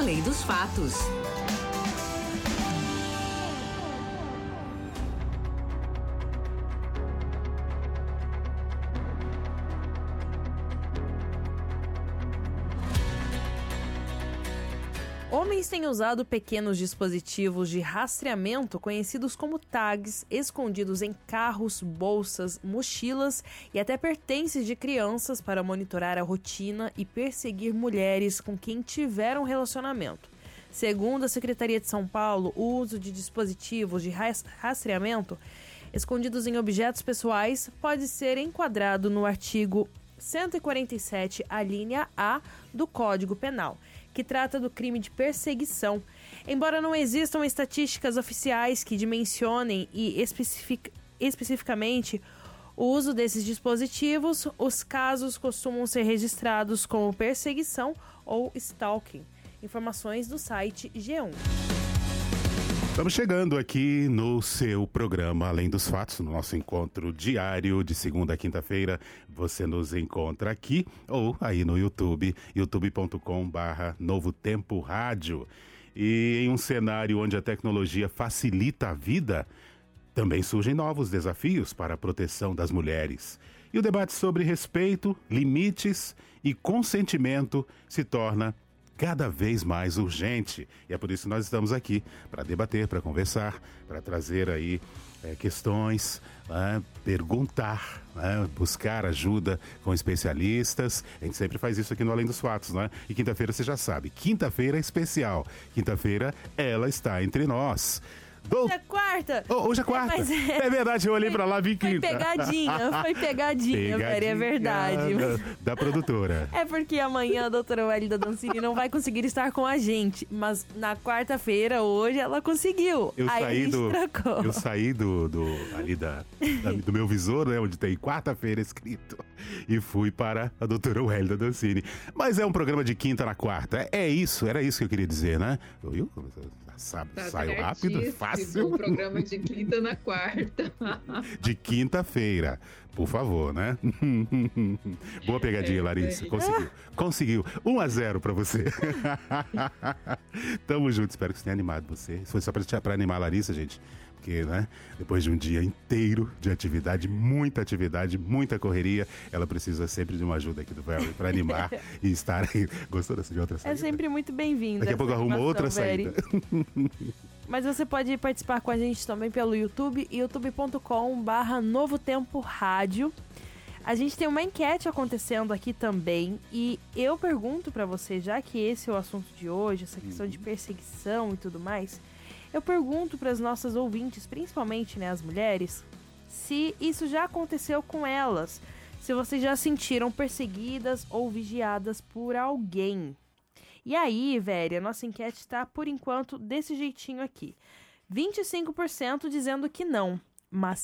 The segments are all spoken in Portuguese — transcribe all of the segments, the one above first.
Além dos fatos. Homens têm usado pequenos dispositivos de rastreamento conhecidos como tags, escondidos em carros, bolsas, mochilas e até pertences de crianças para monitorar a rotina e perseguir mulheres com quem tiveram relacionamento. Segundo a Secretaria de São Paulo, o uso de dispositivos de rastreamento escondidos em objetos pessoais pode ser enquadrado no artigo 147, a linha A do Código Penal, que trata do crime de perseguição. Embora não existam estatísticas oficiais que dimensionem e especificamente o uso desses dispositivos, os casos costumam ser registrados como perseguição ou stalking. Informações do site G1. Estamos chegando aqui no seu programa Além dos Fatos, no nosso encontro diário de segunda a quinta-feira. Você nos encontra aqui ou aí no YouTube, youtube.com/Novo Tempo Rádio. E em um cenário onde a tecnologia facilita a vida, também surgem novos desafios para a proteção das mulheres. E o debate sobre respeito, limites e consentimento se torna cada vez mais urgente. E é por isso que nós estamos aqui, para debater, para conversar, para trazer aí questões, perguntar, buscar ajuda com especialistas. A gente sempre faz isso aqui no Além dos Fatos, né? E quinta-feira você já sabe, quinta-feira é especial. Quinta-feira ela está entre nós. Hoje é quarta. Hoje é quarta. É verdade, eu olhei pra lá e vi quinta. Foi pegadinha, velho, é verdade. Da produtora. É porque amanhã a doutora Wélida Dancini não vai conseguir estar com a gente, mas na quarta-feira, hoje, ela conseguiu. Eu saí do meu visor, né, onde tem quarta-feira escrito, e fui para a doutora Wélida Dancini. Mas é um programa de quinta na quarta. Era isso que eu queria dizer, né? Viu? Sabe, saiu rápido, fácil. Um programa de quinta na quarta. De quinta-feira, por favor, né? Boa pegadinha, Larissa. Conseguiu. 1-0 pra você. Tamo junto, espero que você tenha animado você. Isso foi só pra animar a Larissa, gente. Porque, né, depois de um dia inteiro de atividade, muita correria, ela precisa sempre de uma ajuda aqui do Velho pra animar e estar aí. Gostou de outra saída? É sempre muito bem-vinda. Daqui a pouco arruma outra saída. Mas você pode participar com a gente também pelo YouTube, youtube.com/Novo Tempo Rádio. A gente tem uma enquete acontecendo aqui também e eu pergunto pra você, já que esse é o assunto de hoje, essa questão de perseguição e tudo mais, eu pergunto para as nossas ouvintes, principalmente, né, as mulheres, se isso já aconteceu com elas, se vocês já se sentiram perseguidas ou vigiadas por alguém. E aí, velho, a nossa enquete está, por enquanto, desse jeitinho aqui. 25% dizendo que não, mas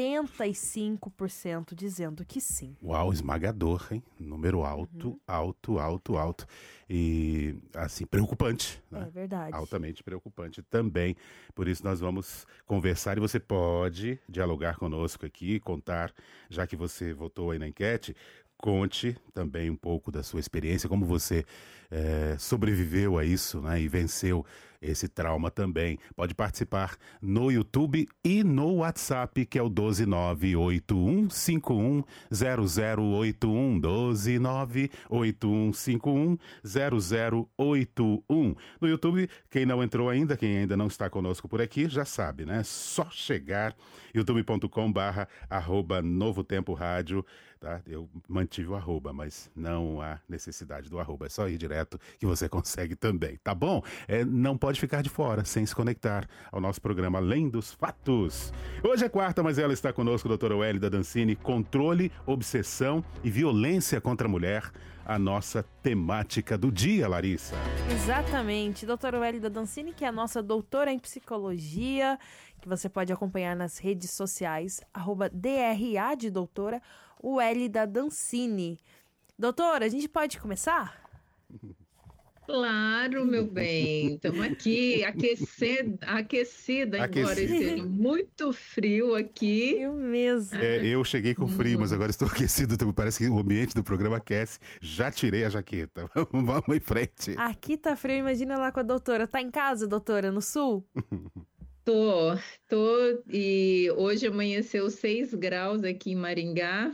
75% dizendo que sim. Uau, esmagador, hein? Número alto, alto. E, assim, preocupante, né? É verdade. Altamente preocupante também. Por isso nós vamos conversar e você pode dialogar conosco aqui, contar, já que você votou aí na enquete, conte também um pouco da sua experiência, como você sobreviveu a isso, né, e venceu esse trauma também. Pode participar no YouTube e no WhatsApp, que é o 12981510081, 12981510081. No YouTube, quem não entrou ainda, quem ainda não está conosco por aqui, já sabe, né? Só chegar, youtube.com/Novo Tempo Rádio, tá? Eu mantive o arroba, mas não há necessidade do arroba, é só ir direto que você consegue também, tá bom? Não pode ficar de fora sem se conectar ao nosso programa Além dos Fatos. Hoje é quarta, mas ela está conosco, doutora Wélida Dancini, controle, obsessão e violência contra a mulher, a nossa temática do dia, Larissa. Exatamente, doutora Wélida Dancini, que é a nossa doutora em psicologia, que você pode acompanhar nas redes sociais, @DRA de doutora Wélida Dancini. Doutora, a gente pode começar? Claro, meu bem. Estamos aqui aquecida, embora Aquecido. esteja muito frio aqui. Eu mesmo. Eu cheguei com frio, mas Hum, agora estou aquecido. Então parece que o ambiente do programa aquece. Já tirei a jaqueta. Vamos em frente. Aqui tá frio, imagina lá com a doutora. Tá em casa, doutora, no sul? Tô, e hoje amanheceu 6 graus aqui em Maringá.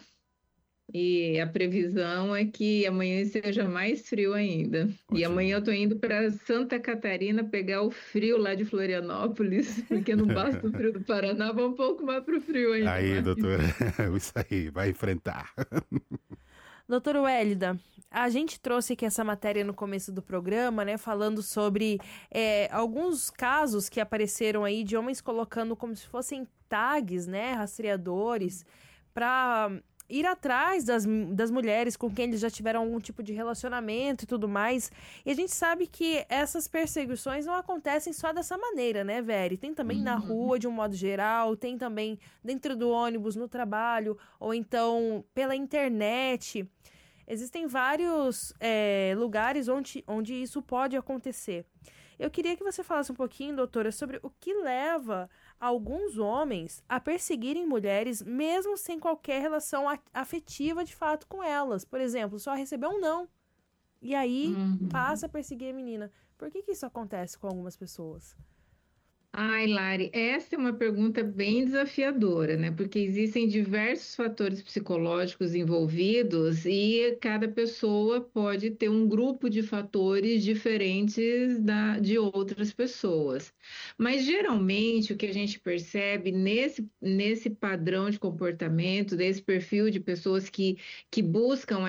E a previsão é que amanhã seja mais frio ainda. E amanhã Ótimo. eu tô indo para Santa Catarina pegar o frio lá de Florianópolis, porque não basta o frio do Paraná, vamos um pouco mais pro frio ainda Aí, mais. doutora, isso aí, vai enfrentar. Doutora Wélida, a gente trouxe aqui essa matéria no começo do programa, né, falando sobre alguns casos que apareceram aí de homens colocando como se fossem tags, né, rastreadores, para ir atrás das mulheres com quem eles já tiveram algum tipo de relacionamento e tudo mais. E a gente sabe que essas perseguições não acontecem só dessa maneira, né, Veri? Tem também na Uhum. rua, de um modo geral, tem também dentro do ônibus, no trabalho, ou então pela internet. Existem vários lugares onde isso pode acontecer. Eu queria que você falasse um pouquinho, doutora, sobre o que leva alguns homens a perseguirem mulheres mesmo sem qualquer relação afetiva de fato com elas. Por exemplo, só recebeu um não e aí Uhum. passa a perseguir a menina. Por que isso acontece com algumas pessoas? Ai, Lari, essa é uma pergunta bem desafiadora, né? Porque existem diversos fatores psicológicos envolvidos e cada pessoa pode ter um grupo de fatores diferentes de outras pessoas. Mas geralmente o que a gente percebe nesse padrão de comportamento, desse perfil de pessoas que buscam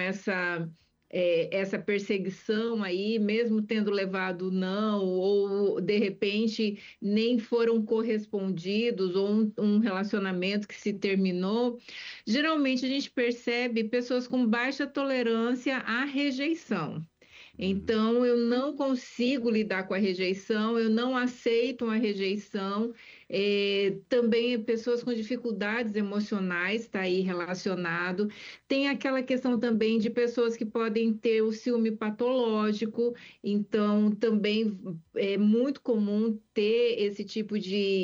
essa perseguição aí, mesmo tendo levado não, ou de repente nem foram correspondidos, ou um relacionamento que se terminou, geralmente a gente percebe pessoas com baixa tolerância à rejeição. Uhum. Então, eu não consigo lidar com a rejeição, eu não aceito uma rejeição. Também pessoas com dificuldades emocionais, está aí relacionado. Tem aquela questão também de pessoas que podem ter o ciúme patológico, então também é muito comum ter esse tipo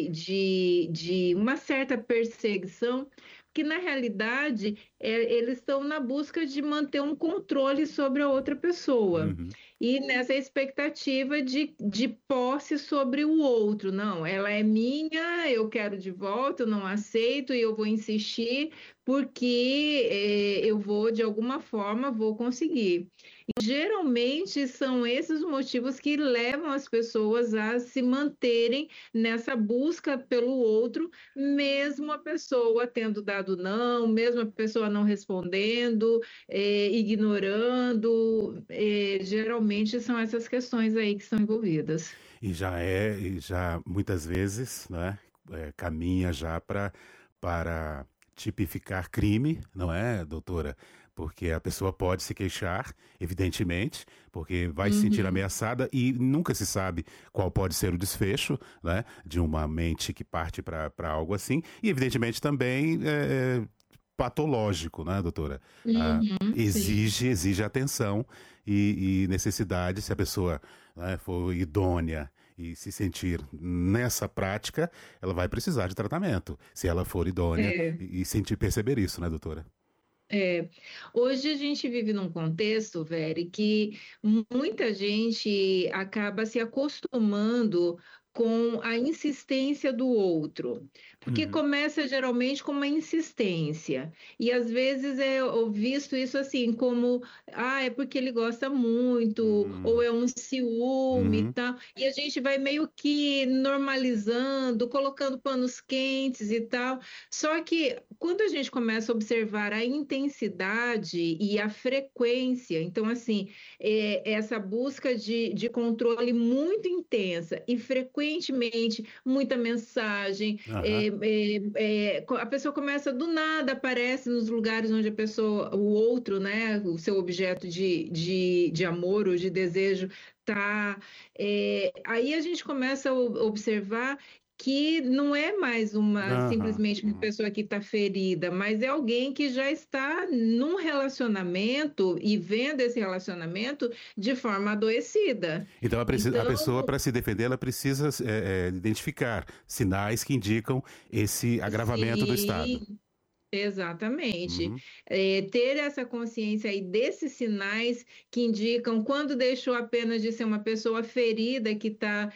de uma certa perseguição, que na realidade eles estão na busca de manter um controle sobre a outra pessoa. Uhum. E nessa expectativa de posse sobre o outro. Não, ela é minha, eu quero de volta, eu não aceito e eu vou insistir porque eu vou, de alguma forma, vou conseguir. Geralmente são esses os motivos que levam as pessoas a se manterem nessa busca pelo outro, mesmo a pessoa tendo dado não, mesmo a pessoa não respondendo, ignorando. Geralmente são essas questões aí que são envolvidas. E já muitas vezes, né, caminha já para tipificar crime, não é, doutora? Porque a pessoa pode se queixar, evidentemente, porque vai se sentir Uhum. ameaçada e nunca se sabe qual pode ser o desfecho, né, de uma mente que parte para algo assim. E, evidentemente, também patológico, né, doutora? Sim. Exige atenção e necessidade, se a pessoa, né, for idônea e se sentir nessa prática, ela vai precisar de tratamento, se ela for idônea É. e sentir perceber isso, né, doutora? É, hoje a gente vive num contexto, Veri, que muita gente acaba se acostumando com a insistência do outro, porque Uhum. começa geralmente com uma insistência, e às vezes é visto isso assim como, é porque ele gosta muito, ou Hum. é um ciúme e Uhum. tal, e a gente vai meio que normalizando, colocando panos quentes e tal, só que quando a gente começa a observar a intensidade e a frequência, então, assim, essa busca de controle muito intensa e frequentemente muita mensagem, Aham. a pessoa começa do nada, aparece nos lugares onde a pessoa, o outro, né, o seu objeto de amor ou de desejo, tá. Aí a gente começa a observar que não é mais simplesmente uma pessoa que está ferida, mas é alguém que já está num relacionamento e vendo esse relacionamento de forma adoecida. Então, a pessoa, para se defender, ela precisa identificar sinais que indicam esse agravamento do estado. Exatamente. Uhum. Ter essa consciência aí desses sinais que indicam quando deixou apenas de ser uma pessoa ferida que está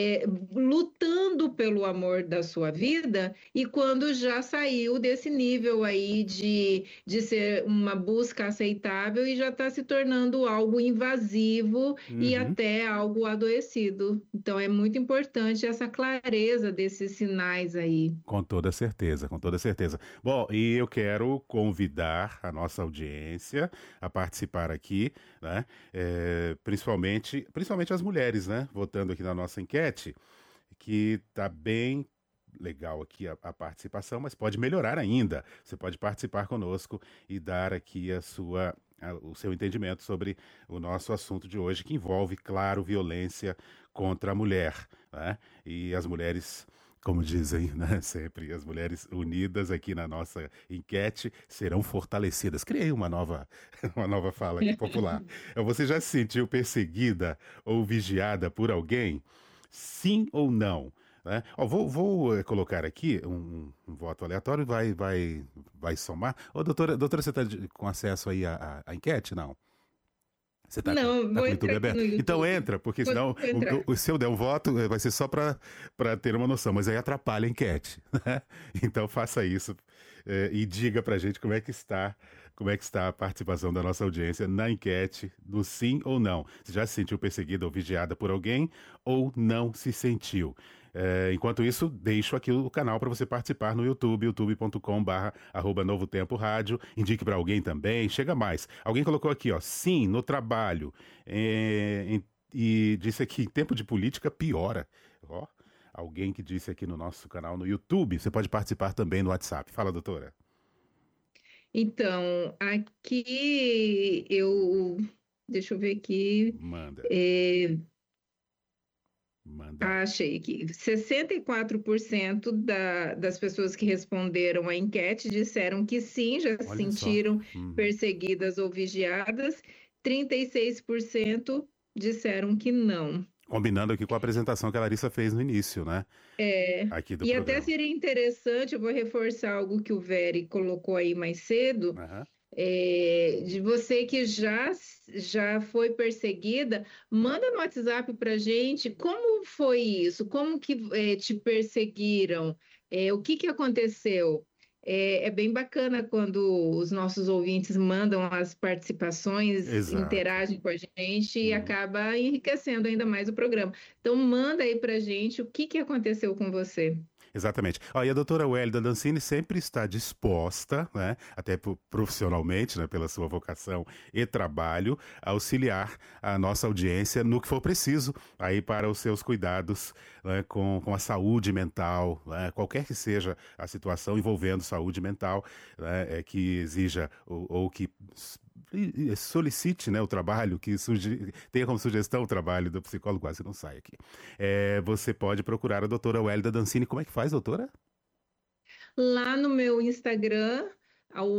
lutando pelo amor da sua vida e quando já saiu desse nível aí de ser uma busca aceitável e já está se tornando algo invasivo e até algo adoecido. Então, é muito importante essa clareza desses sinais aí. Com toda certeza, com toda certeza. Bom, e eu quero convidar a nossa audiência a participar aqui, né? Principalmente as mulheres, né? Votando aqui na nossa enquete, que está bem legal aqui a participação, mas pode melhorar ainda. Você pode participar conosco e dar aqui o seu entendimento sobre o nosso assunto de hoje, que envolve, claro, violência contra a mulher, né? E as mulheres, como dizem, né, sempre, as mulheres unidas aqui na nossa enquete serão fortalecidas. Criei uma nova fala aqui popular. Você já se sentiu perseguida ou vigiada por alguém? Sim ou não? Né? Vou colocar aqui um voto aleatório e vai somar. Ô, doutora, você está com acesso aí à enquete? Não? Você tá Não, com vou o YouTube entrar aqui aberto? no YouTube. Então entra, porque senão se eu der um voto, vai ser só para ter uma noção, mas aí atrapalha a enquete, né? Então faça isso e diga pra gente como é que está a participação da nossa audiência na enquete, no sim ou não. Você já se sentiu perseguida ou vigiada por alguém ou não se sentiu? Enquanto isso, deixo aqui o canal para você participar no YouTube, youtube.com/Novo Tempo Rádio. Indique para alguém também, chega mais. Alguém colocou aqui, ó, sim, no trabalho. E disse aqui, em tempo de política, piora. Ó, alguém que disse aqui no nosso canal no YouTube. Você pode participar também no WhatsApp. Fala, doutora. Então, aqui deixa eu ver aqui. Manda. Achei que 64% das pessoas que responderam à enquete disseram que sim, já se sentiram perseguidas ou vigiadas. 36% disseram que não. Combinando aqui com a apresentação que a Larissa fez no início, né? Aqui do E programa. até seria interessante, eu vou reforçar algo que o Very colocou aí mais cedo, de você que já foi perseguida, manda no WhatsApp para gente como foi isso, como que te perseguiram, o que aconteceu. É bem bacana quando os nossos ouvintes mandam as participações, Exato. interagem com a gente e acaba enriquecendo ainda mais o programa. Então, manda aí para a gente o que aconteceu com você. Exatamente. E a doutora Wélida Dancini sempre está disposta, né, até profissionalmente, né, pela sua vocação e trabalho, a auxiliar a nossa audiência no que for preciso aí para os seus cuidados, né, com a saúde mental, né, qualquer que seja a situação envolvendo saúde mental, né, que exija ou que solicite, né, o trabalho, que tenha como sugestão o trabalho do psicólogo, quase não sai aqui. Você pode procurar a doutora Wélida Dancini. Como é que faz, doutora? Lá no meu Instagram, o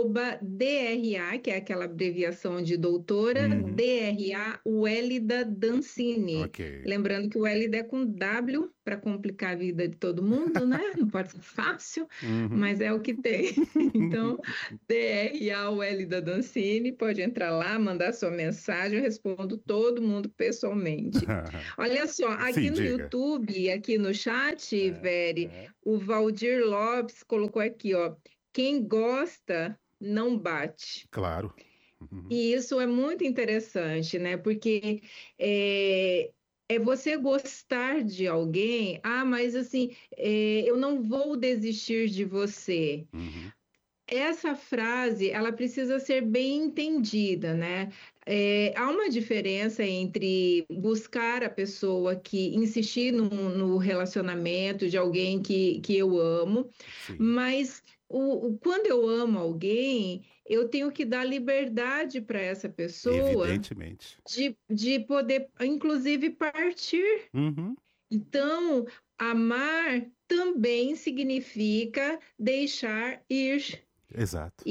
@DRA, que é aquela abreviação de doutora, DRA Wélida Dancini. Okay. Lembrando que o Wélida é com W, para complicar a vida de todo mundo, né? Não pode ser fácil, mas é o que tem. Então, DRA Wélida Dancini, pode entrar lá, mandar sua mensagem, eu respondo todo mundo pessoalmente. Olha só, aqui no YouTube, aqui no chat, Very, o Valdir Lopes colocou aqui, ó, quem gosta não bate. Claro. E isso é muito interessante, né? Porque é você gostar de alguém, mas assim, eu não vou desistir de você. Essa frase, ela precisa ser bem entendida, né? Há uma diferença entre buscar a pessoa que insistir no relacionamento de alguém que eu amo, mas quando eu amo alguém, eu tenho que dar liberdade para essa pessoa, evidentemente, de poder, inclusive, partir. Então, amar também significa deixar ir. Exato.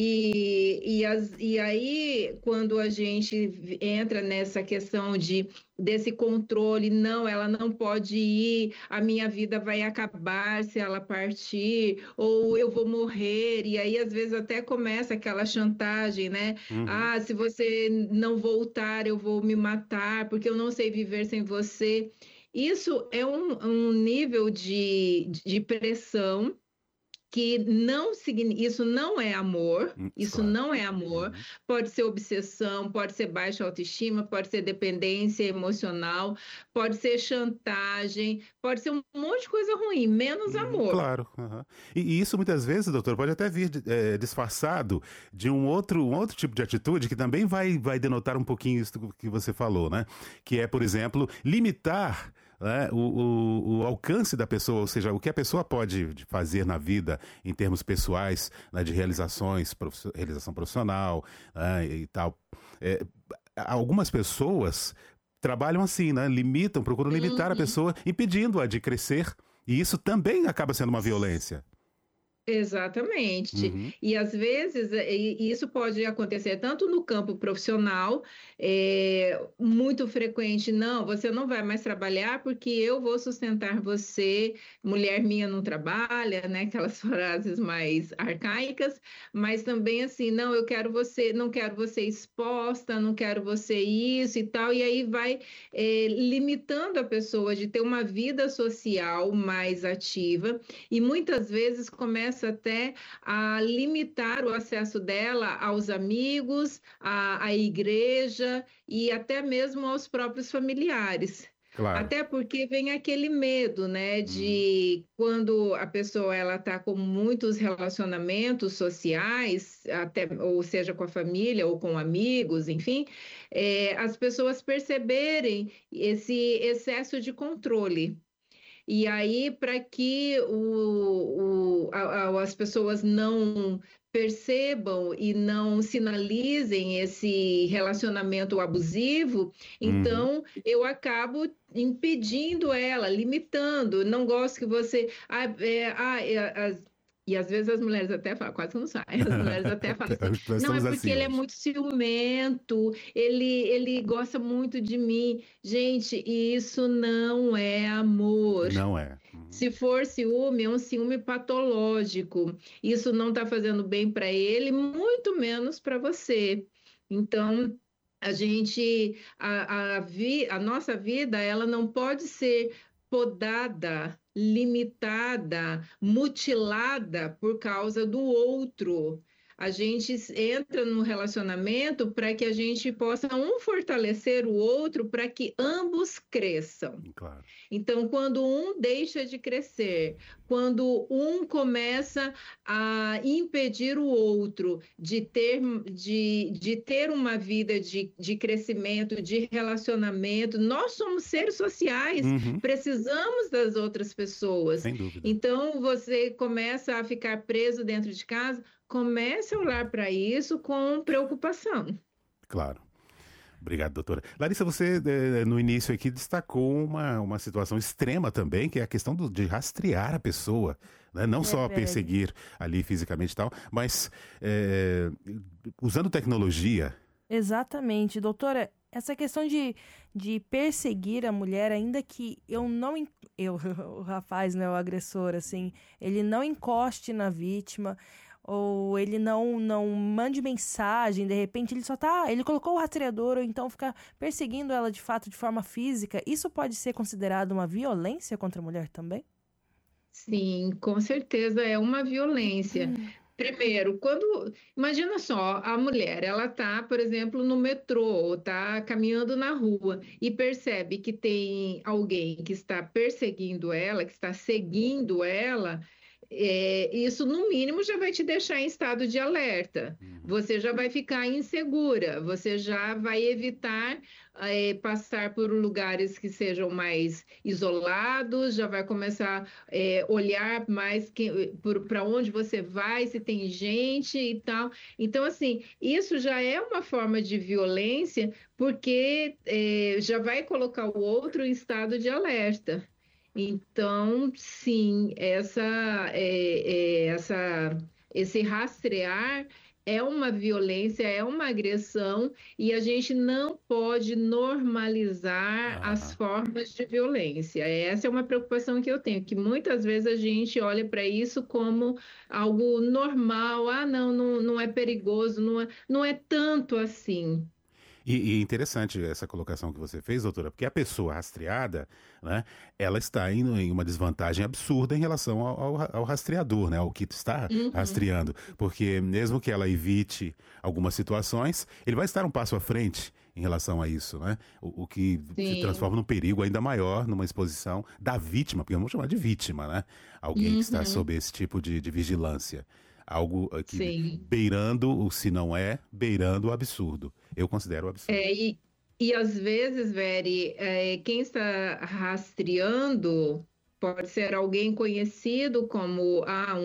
E aí, quando a gente entra nessa questão desse controle, não, ela não pode ir, a minha vida vai acabar se ela partir, ou eu vou morrer, e aí às vezes até começa aquela chantagem, né? Uhum. Ah, se você não voltar, eu vou me matar, porque eu não sei viver sem você. Isso é um nível de pressão que não isso não é amor, isso Claro. não é amor, Uhum. pode ser obsessão, pode ser baixa autoestima, pode ser dependência emocional, pode ser chantagem, pode ser um monte de coisa ruim, menos amor. Claro. Aham. E isso muitas vezes, doutor, pode até vir disfarçado de um outro tipo de atitude que também vai denotar um pouquinho isso que você falou, né? Que é, por exemplo, limitar, né, o alcance da pessoa, ou seja, o que a pessoa pode fazer na vida em termos pessoais, né, de realizações, realização profissional, né, e tal. É, algumas pessoas trabalham assim, né? Limitam, procuram limitar a Uhum. pessoa, impedindo-a de crescer. E isso também acaba sendo uma violência. Exatamente. Uhum. E às vezes isso pode acontecer tanto no campo profissional, muito frequente, não, você não vai mais trabalhar porque eu vou sustentar você, mulher minha não trabalha, né? Aquelas frases mais arcaicas, mas também assim, não, eu quero você, não quero você exposta, não quero você isso e tal, e aí vai limitando a pessoa de ter uma vida social mais ativa e muitas vezes começa até a limitar o acesso dela aos amigos, à igreja e até mesmo aos próprios familiares. Claro. Até porque vem aquele medo, né, Uhum. de quando a pessoa ela está com muitos relacionamentos sociais, até ou seja com a família ou com amigos, enfim, as pessoas perceberem esse excesso de controle. E aí, para que as pessoas não percebam e não sinalizem esse relacionamento abusivo, Uhum. então eu acabo impedindo ela, limitando. Não gosto que você. E às vezes as mulheres até falam, quase que não sai, as mulheres até falam assim, Nós não, é estamos porque assim ele é hoje. muito ciumento, ele gosta muito de mim. Gente, isso não é amor. Não é. Uhum. Se for ciúme, é um ciúme patológico. Isso não está fazendo bem para ele, muito menos para você. Então, a nossa vida, ela não pode ser podada, limitada, mutilada por causa do outro. A gente entra no relacionamento para que a gente possa um fortalecer o outro para que ambos cresçam. Claro. Então, quando um deixa de crescer, quando um começa a impedir o outro de ter uma vida de crescimento, de relacionamento, nós somos seres sociais, Uhum. precisamos das outras pessoas. Sem dúvida. Então, você começa a ficar preso dentro de casa, comece a olhar para isso com preocupação. Claro. Obrigado, doutora. Larissa, você no início aqui destacou uma situação extrema também, que é a questão de rastrear a pessoa, né? Não É só verdade. perseguir ali fisicamente e tal, mas usando tecnologia. Exatamente, doutora. Essa questão de perseguir a mulher, ainda que eu não. O rapaz, né, o agressor, assim, ele não encoste na vítima, ou ele não mande mensagem, de repente ele só tá. Ele colocou o rastreador, ou então fica perseguindo ela de fato de forma física. Isso pode ser considerado uma violência contra a mulher também? Sim, com certeza é uma violência. Primeiro, imagina só, a mulher, ela tá, por exemplo, no metrô, ou tá caminhando na rua e percebe que tem alguém que está perseguindo ela, que está seguindo ela, isso no mínimo já vai te deixar em estado de alerta. Uhum. Você já vai ficar insegura, você já vai evitar passar por lugares que sejam mais isolados, já vai começar olhar mais para onde você vai, se tem gente e tal. Então, assim, isso já é uma forma de violência, porque já vai colocar o outro em estado de alerta. Então, sim, esse rastrear é uma violência, é uma agressão, e a gente não pode normalizar as Aham. formas de violência. Essa é uma preocupação que eu tenho, que muitas vezes a gente olha para isso como algo normal. Ah, não, não é perigoso, não é tanto assim. E interessante essa colocação que você fez, doutora, porque a pessoa rastreada, né, ela está indo em uma desvantagem absurda em relação ao rastreador, né, ao que está Uhum, rastreando. Porque mesmo que ela evite algumas situações, ele vai estar um passo à frente em relação a isso, né? O que se sim. transforma num perigo ainda maior, numa exposição da vítima, porque vamos chamar de vítima, né? Alguém que está Uhum, sob esse tipo de vigilância. Algo que sim. beirando, o se não é, beirando o absurdo. Eu considero absurdo. É, e às vezes, Veri, quem está rastreando pode ser alguém conhecido como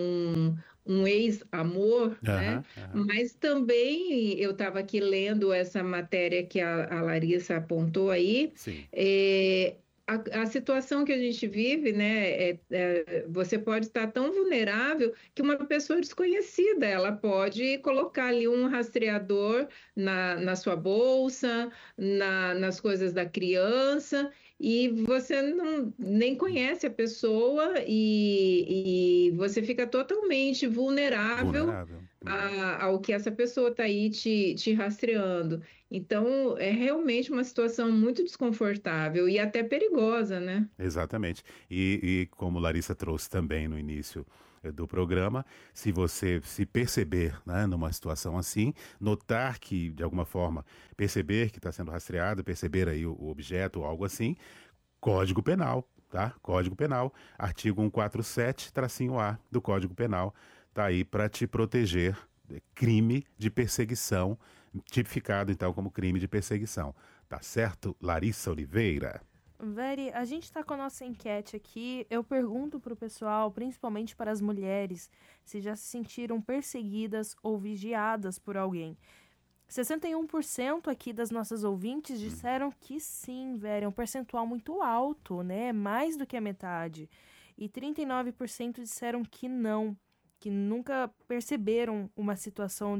um ex-amor, né? Aham, aham. Mas também eu estava aqui lendo essa matéria que a Larissa apontou aí. Sim. é, a situação que a gente vive, né? Você pode estar tão vulnerável que uma pessoa desconhecida, ela pode colocar ali um rastreador na sua bolsa, nas coisas da criança, e você nem conhece a pessoa e você fica totalmente vulnerável Vulnerável. Uhum. ao que essa pessoa está aí te rastreando. Então, é realmente uma situação muito desconfortável e até perigosa, né? Exatamente. E como Larissa trouxe também no início do programa, se você se perceber, né, numa situação assim, notar que, de alguma forma, perceber que está sendo rastreado, perceber aí o objeto ou algo assim, Código Penal, tá? Código Penal, artigo 147, tracinho A do Código Penal, tá aí para te proteger. Crime de perseguição, tipificado então como crime de perseguição. Tá certo, Larissa Oliveira? Veri, a gente tá com a nossa enquete aqui. Eu pergunto pro pessoal, principalmente para as mulheres, se já se sentiram perseguidas ou vigiadas por alguém. 61% aqui das nossas ouvintes disseram que sim, Veri. É um percentual muito alto, né? Mais do que a metade. E 39% disseram que nunca perceberam uma situação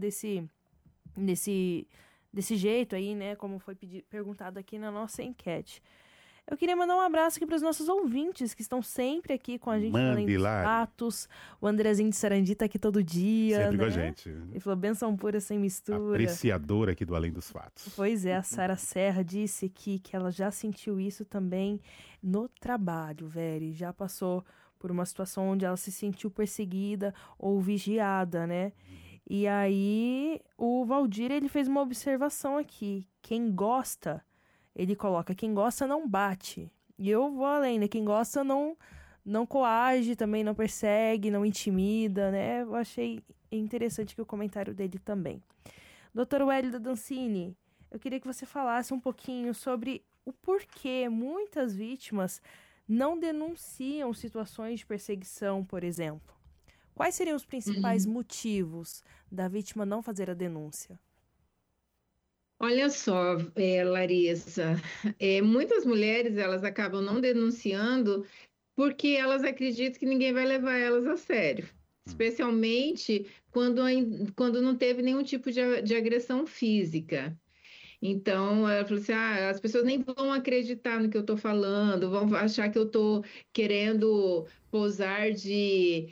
desse, desse jeito aí, né? Como foi perguntado aqui na nossa enquete. Eu queria mandar um abraço aqui para os nossos ouvintes que estão sempre aqui com a gente no Além Mande, dos Lari. Fatos. O Andrezinho de Sarandi tá aqui todo dia, Sempre com a né? gente. Ele falou benção pura sem mistura. Apreciador aqui do Além dos Fatos. Pois é, a Sara Serra disse aqui que ela já sentiu isso também no trabalho, Veri. Já passou por uma situação onde ela se sentiu perseguida ou vigiada, né? E aí, o Valdir, ele fez uma observação aqui. Quem gosta, ele coloca, quem gosta não bate. E eu vou além, né? Quem gosta não coage, também não persegue, não intimida, né? Eu achei interessante que o comentário dele também. Doutor Wélida Dancini, eu queria que você falasse um pouquinho sobre o porquê muitas vítimas não denunciam situações de perseguição, por exemplo. Quais seriam os principais Uhum. motivos da vítima não fazer a denúncia? Olha só, Larissa, muitas mulheres elas acabam não denunciando porque elas acreditam que ninguém vai levar elas a sério, Hum. especialmente quando não teve nenhum tipo de agressão física. Então, ela falou assim: as pessoas nem vão acreditar no que eu estou falando, vão achar que eu estou querendo posar de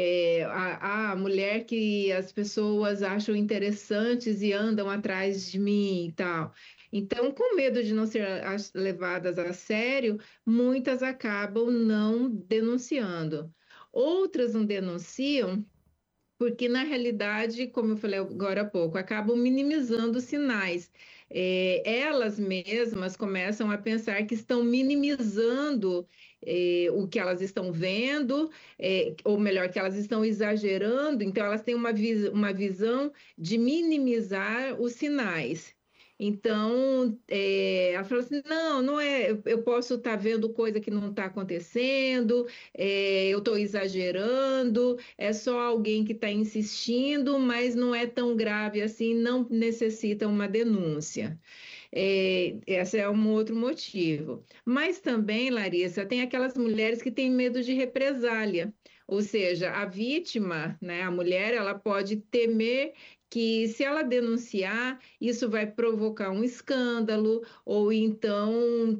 a mulher que as pessoas acham interessantes e andam atrás de mim e tal. Então, com medo de não ser levadas a sério, muitas acabam não denunciando. Outras não denunciam porque, na realidade, como eu falei agora há pouco, acabam minimizando os sinais. Elas mesmas começam a pensar que estão minimizando o que elas estão vendo, ou melhor, que elas estão exagerando, então elas têm uma visão de minimizar os sinais. Então, ela falou assim, não é, eu posso estar vendo coisa que não está acontecendo, eu estou exagerando, é só alguém que está insistindo, mas não é tão grave assim, não necessita uma denúncia. Esse é um outro motivo. Mas também, Larissa, tem aquelas mulheres que têm medo de represália. Ou seja, a vítima, né, a mulher, ela pode temer que se ela denunciar, isso vai provocar um escândalo, ou então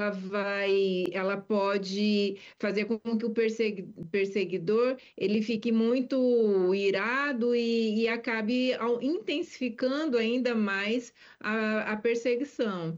ela pode fazer com que o perseguidor ele fique muito irado e acabe intensificando ainda mais a perseguição.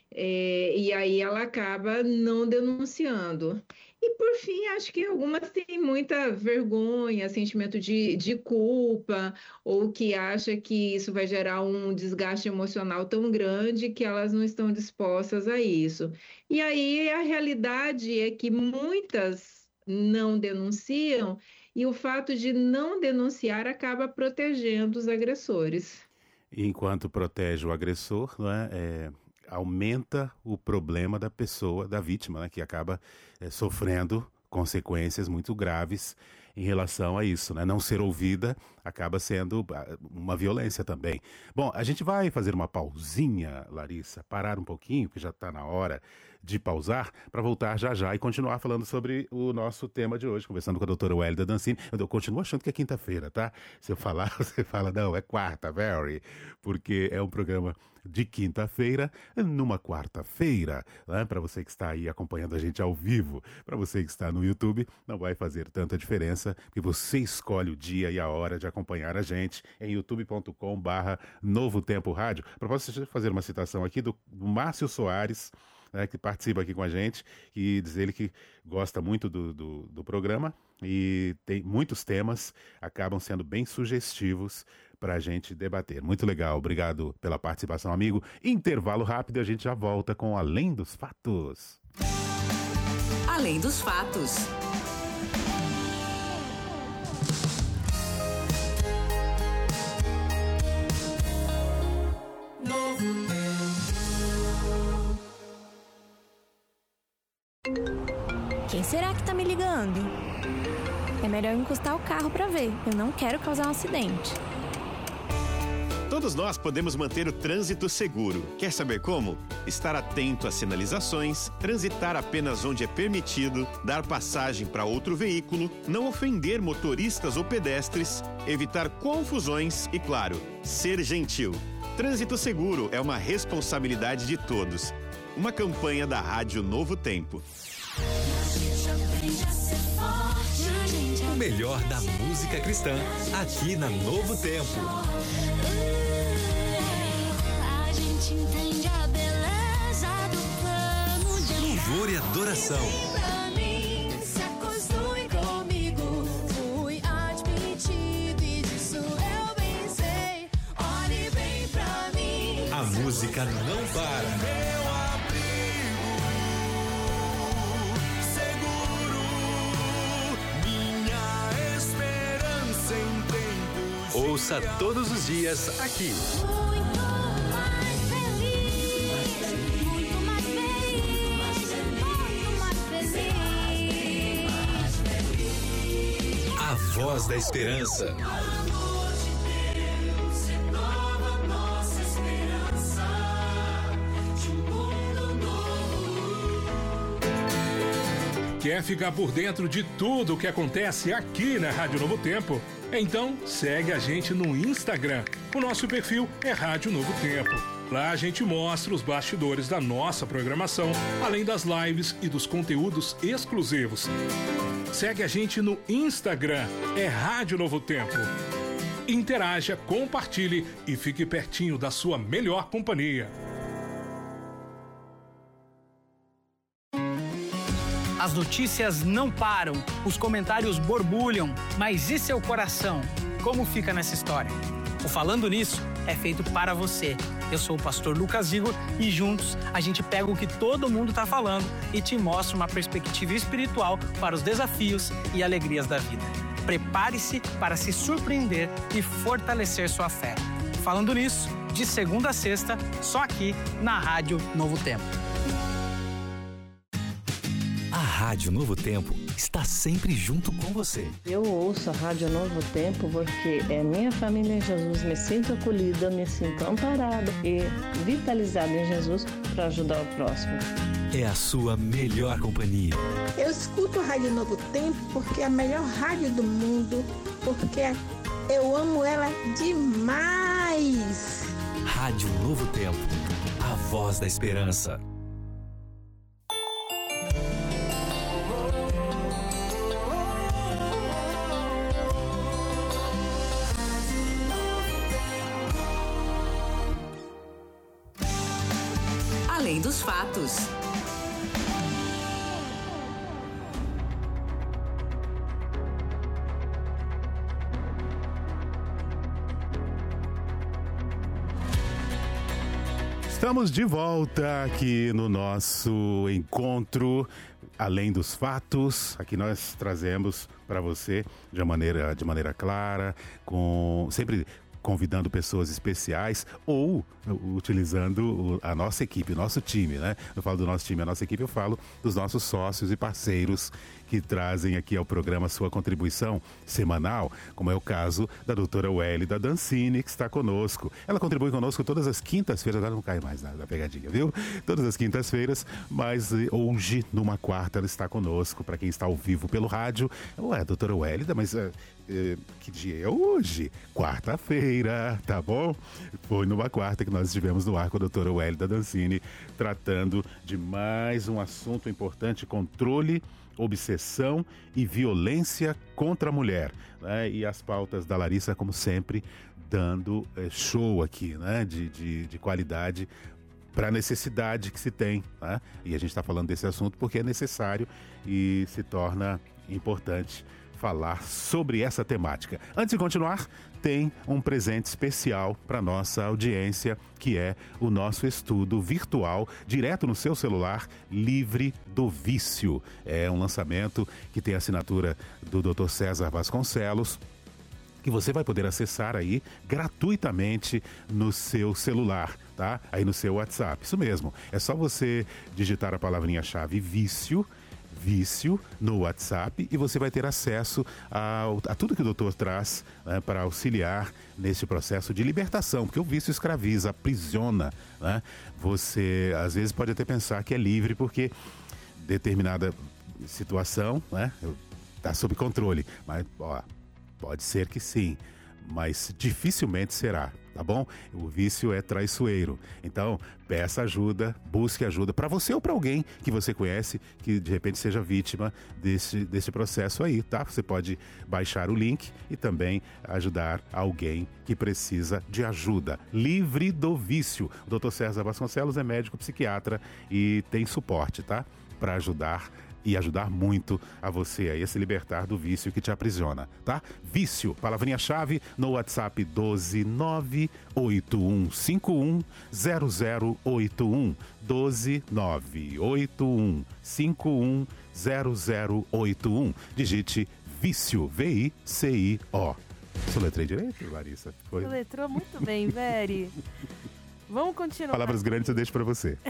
E aí ela acaba não denunciando. E, por fim, acho que algumas têm muita vergonha, sentimento de culpa, ou que acha que isso vai gerar um desgaste emocional tão grande que elas não estão dispostas a isso. E aí a realidade é que muitas não denunciam, e o fato de não denunciar acaba protegendo os agressores. Enquanto protege o agressor, não é? Aumenta o problema da pessoa, da vítima, né, que acaba sofrendo consequências muito graves em relação a isso, né? Não ser ouvida acaba sendo uma violência também. Bom, a gente vai fazer uma pausinha, Larissa, parar um pouquinho, que já está na hora de pausar, para voltar já e continuar falando sobre o nosso tema de hoje, conversando com a doutora Wélida Dancini. Eu continuo achando que é quinta-feira, tá? Se eu falar, você fala, não, é quarta, very, porque é um programa de quinta-feira, numa quarta-feira, né? Para você que está aí acompanhando a gente ao vivo, para você que está no YouTube, não vai fazer tanta diferença, porque você escolhe o dia e a hora de acompanhar a gente em youtube.com/Novo Tempo Rádio. Para você fazer uma citação aqui do Márcio Soares, né, que participa aqui com a gente, e diz ele que gosta muito do programa e tem muitos temas, acabam sendo bem sugestivos para a gente debater. Muito legal, obrigado pela participação, amigo. Intervalo rápido e a gente já volta com Além dos Fatos. Além dos Fatos. Quem será que tá me ligando? É melhor encostar o carro pra ver. Eu não quero causar um acidente. Todos nós podemos manter o trânsito seguro. Quer saber como? Estar atento às sinalizações, transitar apenas onde é permitido, dar passagem para outro veículo, não ofender motoristas ou pedestres, evitar confusões e, claro, ser gentil. Trânsito seguro é uma responsabilidade de todos. Uma campanha da Rádio Novo Tempo. O melhor da música cristã, aqui na Novo Tempo. A gente entende a beleza do plano de louvor e adoração. Pra mim, se acostume comigo. Fui admitido e disso eu bem sei. Olhe bem pra mim. A música não para. Ouça todos os dias aqui. Muito mais feliz, muito mais feliz, muito mais feliz. A voz da esperança. O amor de Deus renova nossa esperança de um mundo novo. Quer ficar por dentro de tudo o que acontece aqui na Rádio Novo Tempo? Então, segue a gente no Instagram. O nosso perfil é Rádio Novo Tempo. Lá a gente mostra os bastidores da nossa programação, além das lives e dos conteúdos exclusivos. Segue a gente no Instagram, é Rádio Novo Tempo. Interaja, compartilhe e fique pertinho da sua melhor companhia. As notícias não param, os comentários borbulham, mas e seu coração? Como fica nessa história? O Falando Nisso é feito para você. Eu sou o pastor Lucas Igor e juntos a gente pega o que todo mundo está falando e te mostra uma perspectiva espiritual para os desafios e alegrias da vida. Prepare-se para se surpreender e fortalecer sua fé. Falando Nisso, de segunda a sexta, só aqui na Rádio Novo Tempo. A Rádio Novo Tempo está sempre junto com você. Eu ouço a Rádio Novo Tempo porque é minha família em Jesus, me sinto acolhida, me sinto amparada e vitalizada em Jesus para ajudar o próximo. É a sua melhor companhia. Eu escuto a Rádio Novo Tempo porque é a melhor rádio do mundo, porque eu amo ela demais. Rádio Novo Tempo, a voz da esperança. Além dos fatos. Estamos de volta aqui no nosso encontro Além dos Fatos. Aqui nós trazemos para você de maneira clara, sempre convidando pessoas especiais ou utilizando a nossa equipe, o nosso time, né? Eu falo do nosso time, a nossa equipe, eu falo dos nossos sócios e parceiros que trazem aqui ao programa sua contribuição semanal, como é o caso da doutora Wélida Dancini, que está conosco. Ela contribui conosco todas as quintas-feiras, ela não cai mais na pegadinha, viu? Todas as quintas-feiras, mas hoje, numa quarta, ela está conosco. Para quem está ao vivo pelo rádio, ué, doutora Wélida, mas que dia é hoje? Quarta-feira, tá bom? Foi numa quarta que nós estivemos no ar com a doutora Wélida Dancini, tratando de mais um assunto importante: controle, obsessão e violência contra a mulher, né? E as pautas da Larissa, como sempre, dando show aqui, né? De qualidade para a necessidade que se tem, né? E a gente está falando desse assunto porque é necessário e se torna importante falar sobre essa temática. Antes de continuar, tem um presente especial para nossa audiência, que é o nosso estudo virtual, direto no seu celular, Livre do Vício. É um lançamento que tem a assinatura do Dr. César Vasconcelos, que você vai poder acessar aí gratuitamente no seu celular, tá? Aí no seu WhatsApp. Isso mesmo, é só você digitar a palavrinha-chave vício no WhatsApp e você vai ter acesso a tudo que o doutor traz, né, para auxiliar nesse processo de libertação, porque o vício escraviza, aprisiona, né? Você às vezes pode até pensar que é livre porque determinada situação, né, está sob controle, mas pode ser que sim, mas dificilmente será, tá bom? O vício é traiçoeiro. Então, peça ajuda, busque ajuda para você ou para alguém que você conhece que de repente seja vítima desse processo aí, tá? Você pode baixar o link e também ajudar alguém que precisa de ajuda. Livre do Vício. O Dr. César Vasconcelos é médico psiquiatra e tem suporte, tá? Para ajudar e ajudar muito a você aí a se libertar do vício que te aprisiona, tá? Vício, palavrinha-chave no WhatsApp 12981510081, 12981510081. Digite vício, V-I-C-I-O. Soletrei direito, Larissa? Foi? Soletrou muito bem, Veri. Vamos continuar. Palavras grandes eu deixo para você.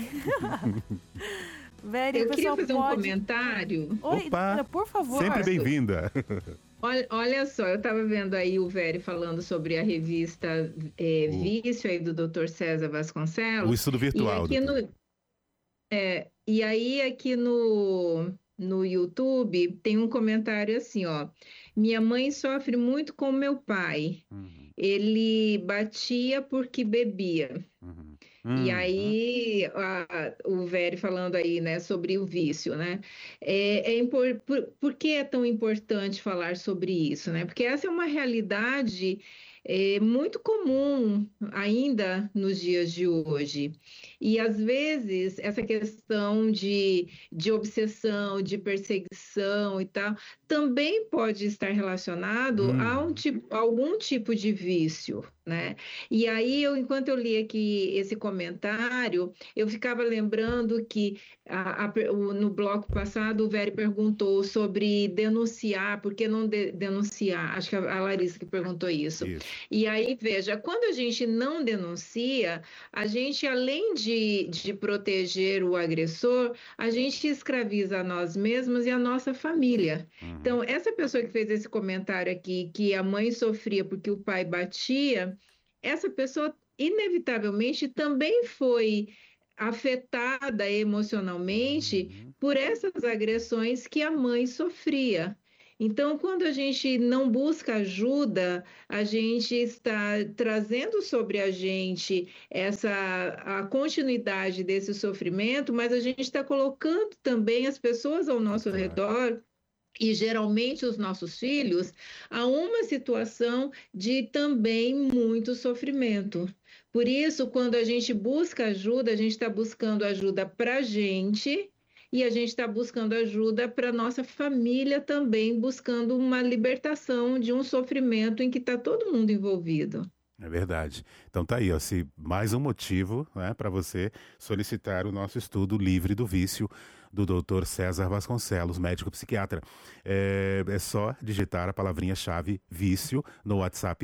Veri, eu queria fazer um comentário. Oi, Opa, por favor. Sempre bem-vinda. Olha só, eu estava vendo aí o Veri falando sobre a revista Vício aí do Dr. César Vasconcelos. O estudo virtual. E aí aqui no YouTube tem um comentário assim, ó. Minha mãe sofre muito com meu pai. Ele batia porque bebia. E aí, o Veri falando aí, né, sobre o vício, né? Por que é tão importante falar sobre isso, né? Porque essa é uma realidade muito comum ainda nos dias de hoje. E, às vezes, essa questão de obsessão, de perseguição e tal, também pode estar relacionado a algum tipo de vício, né? E aí, enquanto eu li aqui esse comentário, eu ficava lembrando que no bloco passado o Vério perguntou sobre denunciar, por que não denunciar? Acho que a Larissa que perguntou isso. E aí, veja, quando a gente não denuncia, a gente, além de proteger o agressor, a gente escraviza a nós mesmos e a nossa família. Então, essa pessoa que fez esse comentário aqui, que a mãe sofria porque o pai batia, essa pessoa, inevitavelmente, também foi afetada emocionalmente por essas agressões que a mãe sofria. Então, quando a gente não busca ajuda, a gente está trazendo sobre a gente a continuidade desse sofrimento, mas a gente está colocando também as pessoas ao nosso redor, e geralmente os nossos filhos, a uma situação de também muito sofrimento. Por isso, quando a gente busca ajuda, a gente está buscando ajuda para a gente e a gente está buscando ajuda para a nossa família também, buscando uma libertação de um sofrimento em que está todo mundo envolvido. É verdade. Então tá aí, ó, mais um motivo, né, para você solicitar o nosso estudo Livre do Vício, do Dr. César Vasconcelos, médico psiquiatra. É só digitar a palavrinha-chave vício no WhatsApp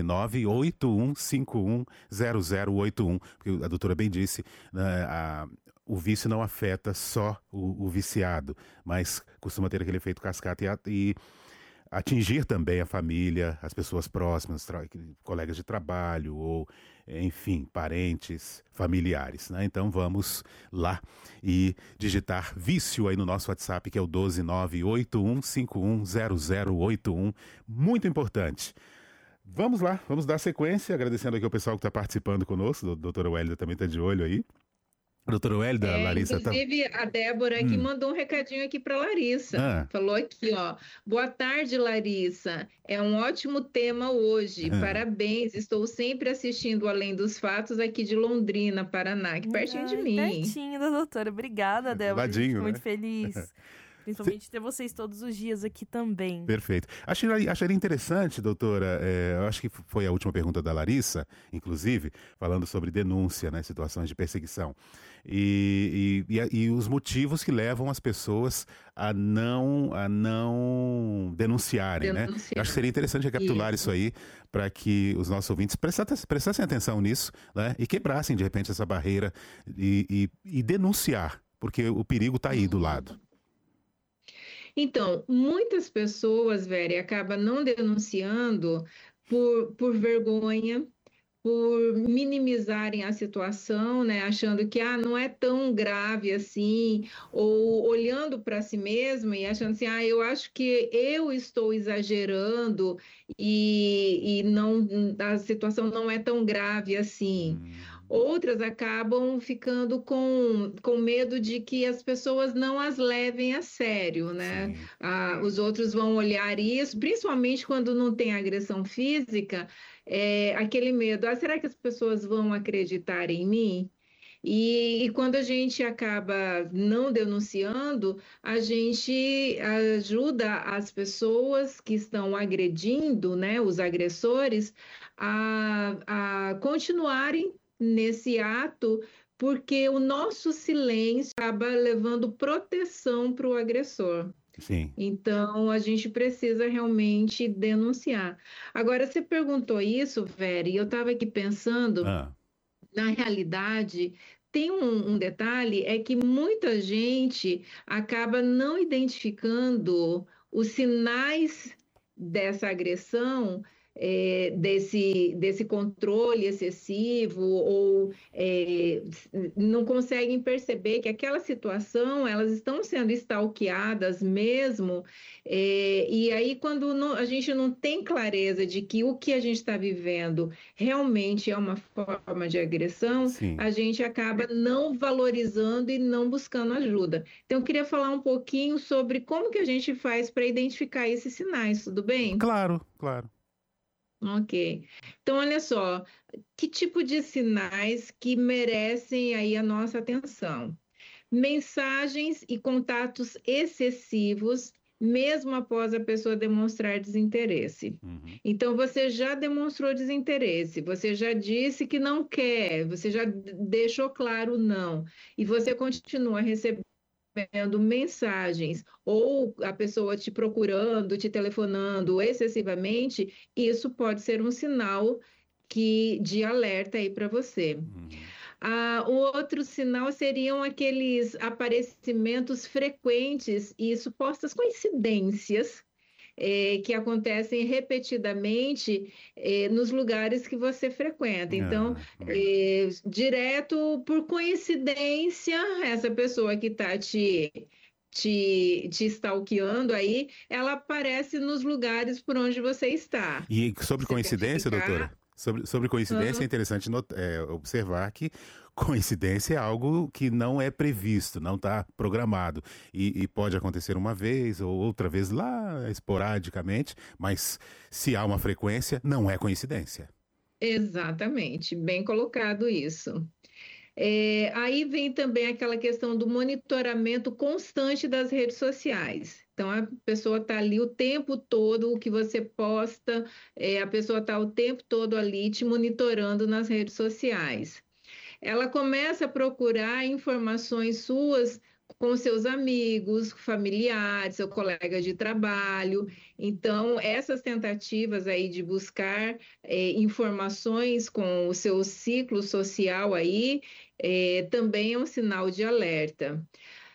12981510081, porque a doutora bem disse, né, o vício não afeta só o viciado, mas costuma ter aquele efeito cascata e atingir também a família, as pessoas próximas, colegas de trabalho ou, enfim, parentes, familiares, né? Então vamos lá e digitar vício aí no nosso WhatsApp, que é o 12981510081. Muito importante. Vamos lá, vamos dar sequência, agradecendo aqui ao pessoal que está participando conosco, a doutora Wélida também está de olho aí. Doutora Wélida, Larissa... Inclusive, a Débora aqui mandou um recadinho aqui para Larissa. Falou aqui, ó. Boa tarde, Larissa. É um ótimo tema hoje. Parabéns. Estou sempre assistindo Além dos Fatos aqui de Londrina, Paraná, que pertinho de mim. Pertinho da doutora. Obrigada, Débora. Ladinho, Fico muito né? feliz. Principalmente ter vocês todos os dias aqui também. Perfeito. Acharia interessante, doutora, eu acho que foi a última pergunta da Larissa, inclusive, falando sobre denúncia, né, situações de perseguição. E os motivos que levam as pessoas a não denunciarem, né? Eu acho que seria interessante recapitular isso aí para que os nossos ouvintes prestassem atenção nisso, né? E quebrassem, de repente, essa barreira e denunciar, porque o perigo está aí do lado. Então, muitas pessoas, Vera, acabam não denunciando por vergonha, por minimizarem a situação, né, achando que não é tão grave assim, ou olhando para si mesmo e achando assim, eu acho que eu estou exagerando e não, a situação não é tão grave assim. Outras acabam ficando com medo de que as pessoas não as levem a sério, né? Os outros vão olhar isso, principalmente quando não tem agressão física, aquele medo, será que as pessoas vão acreditar em mim? E quando a gente acaba não denunciando, a gente ajuda as pessoas que estão agredindo, né, os agressores, a continuarem nesse ato, porque o nosso silêncio acaba levando proteção para o agressor. Sim. Então, a gente precisa realmente denunciar. Agora, você perguntou isso, Vera, e eu estava aqui pensando, na realidade, tem um detalhe, é que muita gente acaba não identificando os sinais dessa agressão, desse controle excessivo, ou não conseguem perceber que aquela situação, elas estão sendo stalkeadas mesmo, e aí quando a gente não tem clareza de que o que a gente está vivendo realmente é uma forma de agressão, a gente acaba não valorizando e não buscando ajuda. Então, eu queria falar um pouquinho sobre como que a gente faz para identificar esses sinais, tudo bem? Claro, claro. Ok. Então, olha só, que tipo de sinais que merecem aí a nossa atenção? Mensagens e contatos excessivos mesmo após a pessoa demonstrar desinteresse. Então, você já demonstrou desinteresse, você já disse que não quer, você já deixou claro não, e você continua recebendo mensagens ou a pessoa te procurando, te telefonando excessivamente, isso pode ser um sinal de alerta aí para você. O outro sinal seriam aqueles aparecimentos frequentes e supostas coincidências que acontecem repetidamente nos lugares que você frequenta. Então, direto por coincidência, essa pessoa que está te stalkeando aí, ela aparece nos lugares por onde você está. E sobre coincidência, doutora? Sobre coincidência, é interessante observar que coincidência é algo que não é previsto, não está programado. E pode acontecer uma vez ou outra vez lá, esporadicamente, mas se há uma frequência, não é coincidência. Exatamente, bem colocado isso. Aí vem também aquela questão do monitoramento constante das redes sociais. Então, a pessoa está ali o tempo todo, o que você posta, a pessoa está o tempo todo ali te monitorando nas redes sociais. Ela começa a procurar informações suas com seus amigos, familiares, seu colega de trabalho. Então, essas tentativas aí de buscar informações com o seu ciclo social aí, também é um sinal de alerta.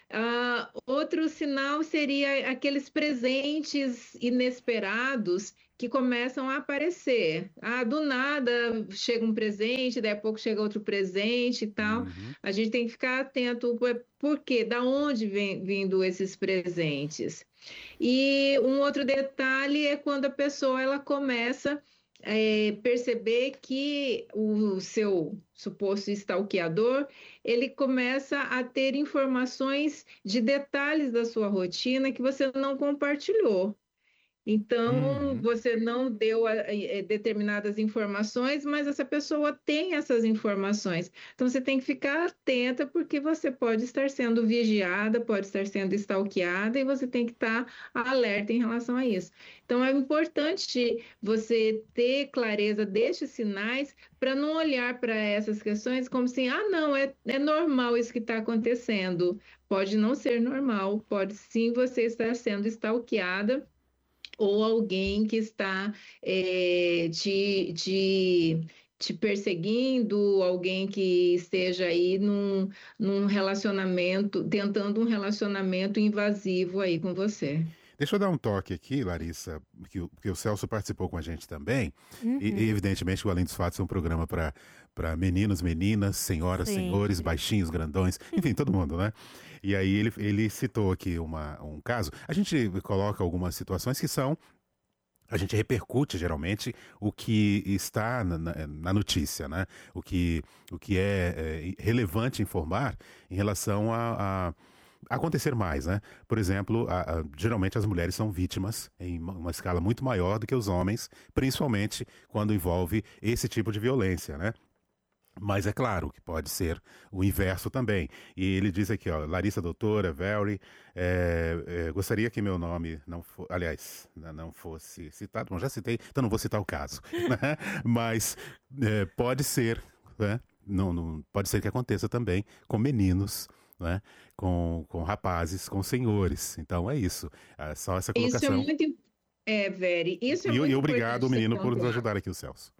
Outro sinal seria aqueles presentes inesperados que começam a aparecer. Do nada chega um presente, daí a pouco chega outro presente e tal. A gente tem que ficar atento, por quê? Da onde vem vindo esses presentes? E um outro detalhe é quando a pessoa ela começa perceber que o seu suposto stalkeador, ele começa a ter informações de detalhes da sua rotina que você não compartilhou. Então, você não deu determinadas informações, mas essa pessoa tem essas informações. Então, você tem que ficar atenta, porque você pode estar sendo vigiada, pode estar sendo stalkeada, e você tem que estar alerta em relação a isso. Então, é importante você ter clareza destes sinais para não olhar para essas questões como assim, não, é normal isso que está acontecendo. Pode não ser normal, pode sim você estar sendo stalkeada, ou alguém que está te perseguindo, alguém que esteja aí num relacionamento, tentando um relacionamento invasivo aí com você. Deixa eu dar um toque aqui, Larissa, que o Celso participou com a gente também. E evidentemente, o Além dos Fatos é um programa para meninos, meninas, senhoras, senhores, baixinhos, grandões, enfim, todo mundo, né? E aí ele citou aqui um caso. A gente coloca algumas situações que são... A gente repercute, geralmente, o que está na notícia, né? O que é relevante informar em relação a acontecer mais, né? Por exemplo, geralmente as mulheres são vítimas em uma escala muito maior do que os homens, principalmente quando envolve esse tipo de violência, né? Mas é claro que pode ser o inverso também. E ele diz aqui, Larissa Doutora, Valerie, gostaria que meu nome não fosse citado. Bom, já citei, então não vou citar o caso. Né? Mas pode ser, né? Não, pode ser que aconteça também com meninos, né? Com rapazes, com senhores. Então é isso. Só essa colocação. Isso é muito... Veri, isso é muito importante. E obrigado, menino, por nos ajudar aqui, o Celso.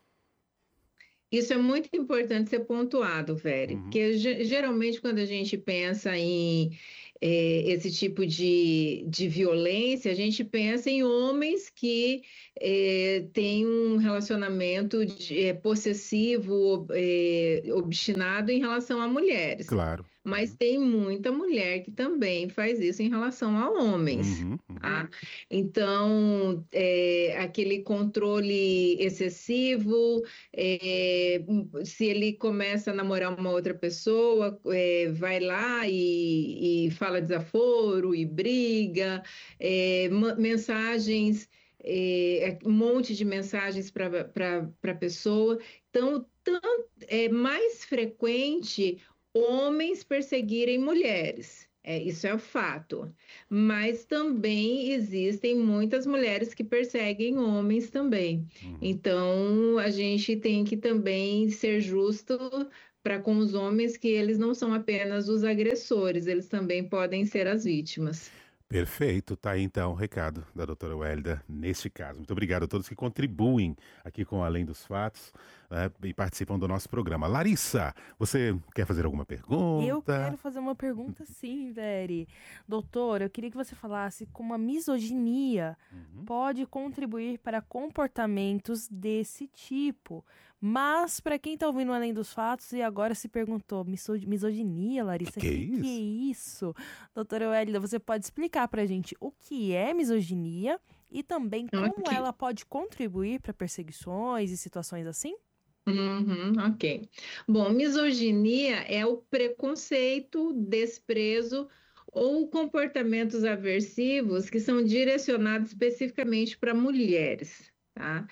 Isso é muito importante ser pontuado, Veri, porque geralmente quando a gente pensa em esse tipo de violência, a gente pensa em homens que têm um relacionamento possessivo, obstinado em relação a mulheres. Claro. Mas tem muita mulher que também faz isso em relação a homens. Tá? Então, aquele controle excessivo, se ele começa a namorar uma outra pessoa, vai lá e fala desaforo e briga, mensagens, um monte de mensagens para a pessoa. Então, é mais frequente homens perseguirem mulheres. Isso é o fato. Mas também existem muitas mulheres que perseguem homens também. Então, a gente tem que também ser justo para com os homens, que eles não são apenas os agressores, eles também podem ser as vítimas. Perfeito, tá aí então o recado da doutora Wélida neste caso. Muito obrigado a todos que contribuem aqui com Além dos Fatos, né, e participam do nosso programa. Larissa, você quer fazer alguma pergunta? Eu quero fazer uma pergunta sim, Veri. Doutor, eu queria que você falasse como a misoginia pode contribuir para comportamentos desse tipo. Mas, para quem está ouvindo Além dos Fatos e agora se perguntou, misoginia, Larissa, que é isso? Que é isso? Doutora Wélida, você pode explicar para a gente o que é misoginia e também como ela pode contribuir para perseguições e situações assim? Ok. Bom, misoginia é o preconceito, desprezo ou comportamentos aversivos que são direcionados especificamente para mulheres, tá?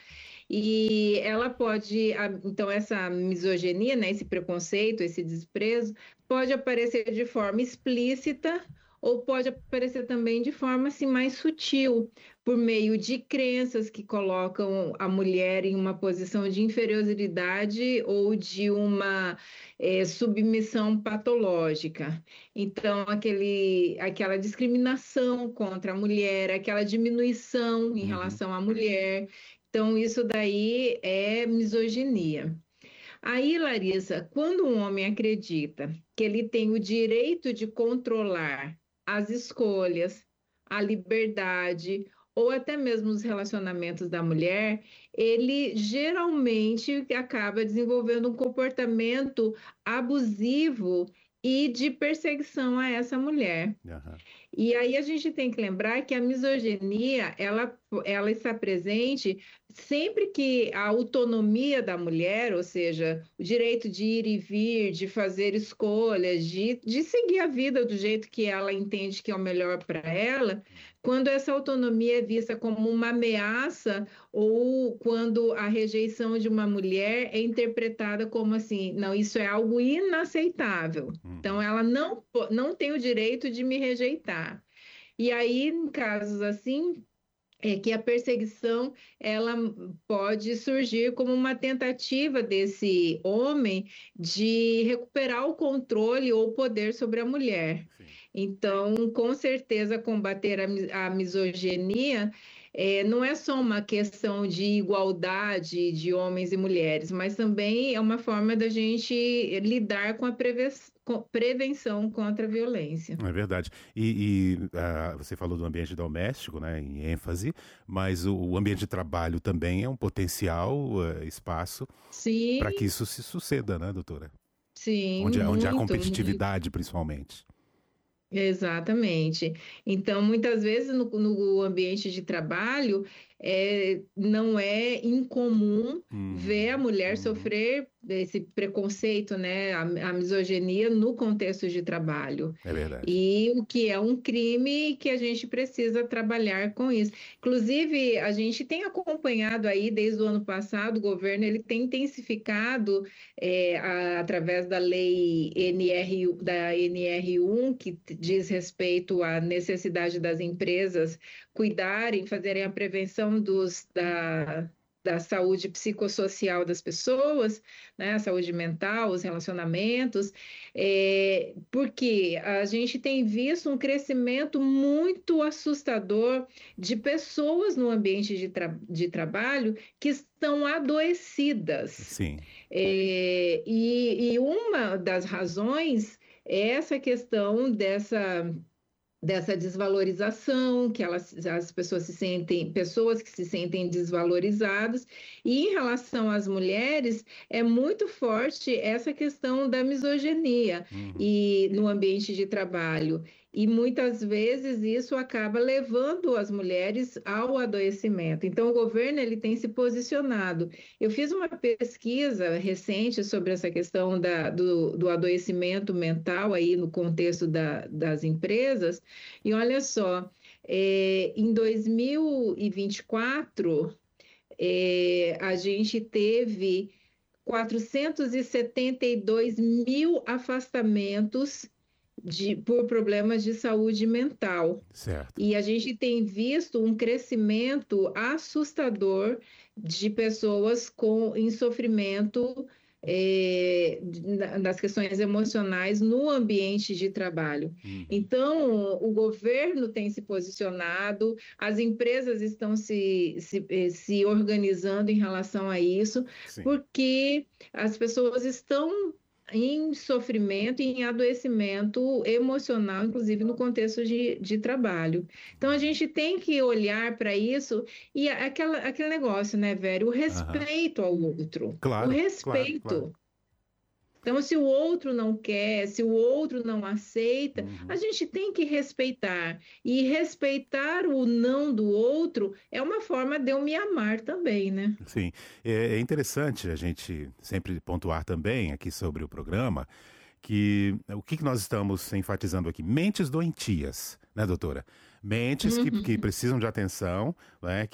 E ela pode, então essa misoginia, né, esse preconceito, esse desprezo, pode aparecer de forma explícita ou pode aparecer também de forma assim, mais sutil, por meio de crenças que colocam a mulher em uma posição de inferioridade ou de uma submissão patológica. Então, aquela discriminação contra a mulher, aquela diminuição em relação à mulher. Então, isso daí é misoginia. Aí, Larissa, quando um homem acredita que ele tem o direito de controlar as escolhas, a liberdade ou até mesmo os relacionamentos da mulher, ele geralmente acaba desenvolvendo um comportamento abusivo e de perseguição a essa mulher. E aí a gente tem que lembrar que a misoginia, ela está presente sempre que a autonomia da mulher, ou seja, o direito de ir e vir, de fazer escolhas, de seguir a vida do jeito que ela entende que é o melhor para ela, quando essa autonomia é vista como uma ameaça ou quando a rejeição de uma mulher é interpretada como assim, não, isso é algo inaceitável. Então, ela não tem o direito de me rejeitar. E aí, em casos assim, é que a perseguição ela pode surgir como uma tentativa desse homem de recuperar o controle ou o poder sobre a mulher. Então, com certeza, combater a misoginia não é só uma questão de igualdade de homens e mulheres, mas também é uma forma da gente lidar com a prevenção contra a violência. É verdade. Você falou do ambiente doméstico, né, em ênfase, mas o ambiente de trabalho também é um potencial espaço para que isso se suceda, né, doutora? Sim, onde há competitividade, principalmente. Exatamente. Então, muitas vezes no ambiente de trabalho, não é incomum ver a mulher sofrer esse preconceito, né, a misoginia no contexto de trabalho. É verdade. E o que é um crime que a gente precisa trabalhar com isso. Inclusive, a gente tem acompanhado aí, desde o ano passado, o governo ele tem intensificado, através da lei da NR1, que diz respeito à necessidade das empresas cuidarem, fazerem a prevenção da saúde psicossocial das pessoas, né, a saúde mental, os relacionamentos, porque a gente tem visto um crescimento muito assustador de pessoas no ambiente de trabalho que estão adoecidas. Sim. E uma das razões é essa questão dessa desvalorização, que as pessoas que se sentem desvalorizadas, e em relação às mulheres, é muito forte essa questão da misoginia e no ambiente de trabalho. E muitas vezes isso acaba levando as mulheres ao adoecimento. Então, o governo ele tem se posicionado. Eu fiz uma pesquisa recente sobre essa questão do adoecimento mental aí no contexto das empresas, e olha só, em 2024, a gente teve 472 mil afastamentos por problemas de saúde mental. Certo. E a gente tem visto um crescimento assustador de pessoas em sofrimento das questões emocionais no ambiente de trabalho. Então, o governo tem se posicionado, as empresas estão se organizando em relação a isso, porque as pessoas estão em sofrimento e em adoecimento emocional, inclusive no contexto de trabalho. Então, a gente tem que olhar para isso e aquele negócio, né, Vério? O respeito ao outro. Claro, o respeito. claro. Então, se o outro não quer, se o outro não aceita, a gente tem que respeitar. E respeitar o não do outro é uma forma de eu me amar também, né? Sim, é interessante a gente sempre pontuar também aqui sobre o programa que o que nós estamos enfatizando aqui? Mentes doentias, né, doutora? Mentes que precisam de atenção, né,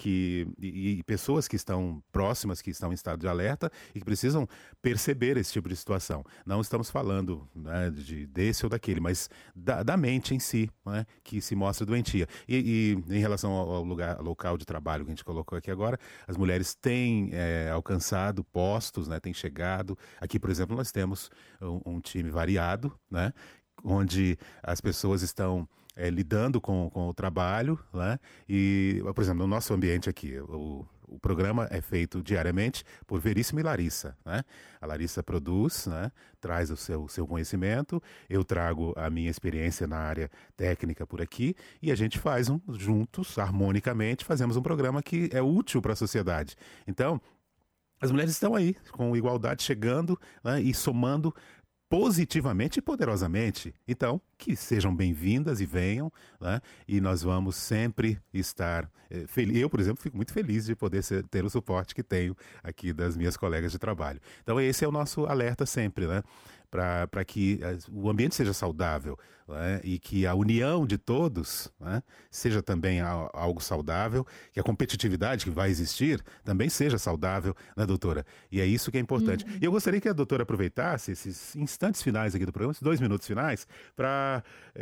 e pessoas que estão próximas, que estão em estado de alerta e que precisam perceber esse tipo de situação. Não estamos falando, né, desse ou daquele, mas da mente em si, né, que se mostra doentia. E em relação ao local de trabalho que a gente colocou aqui agora, as mulheres têm alcançado postos, né, têm chegado. Aqui, por exemplo, nós temos um time variado, né, onde as pessoas estão lidando com o trabalho, né? E, por exemplo, no nosso ambiente aqui, o programa é feito diariamente por Veríssimo e Larissa, né? A Larissa produz, né? Traz o seu conhecimento, eu trago a minha experiência na área técnica por aqui e a gente faz juntos, harmonicamente, fazemos um programa que é útil para a sociedade. Então, as mulheres estão aí, com igualdade, chegando, né? E somando positivamente e poderosamente. Então, que sejam bem-vindas e venham, né? E nós vamos sempre estar felizes. Eu, por exemplo, fico muito feliz de poder ter o suporte que tenho aqui das minhas colegas de trabalho. Então, esse é o nosso alerta sempre, né? Para que o ambiente seja saudável, né? E que a união de todos, né, seja também algo saudável, que a competitividade que vai existir também seja saudável, né, doutora? E é isso que é importante. E eu gostaria que a doutora aproveitasse esses instantes finais aqui do programa, esses 2 minutos finais, para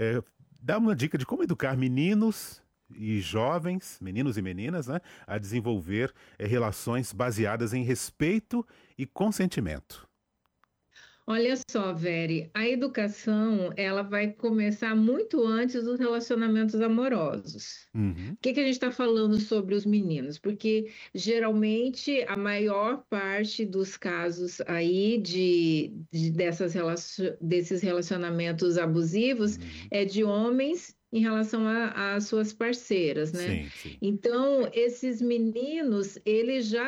dar uma dica de como educar meninos e jovens, meninos e meninas, né, a desenvolver relações baseadas em respeito e consentimento. Olha só, Veri, a educação, ela vai começar muito antes dos relacionamentos amorosos. O que a gente está falando sobre os meninos? Porque, geralmente, a maior parte dos casos aí desses relacionamentos abusivos é de homens em relação às suas parceiras, né? Sim. Então, esses meninos, eles já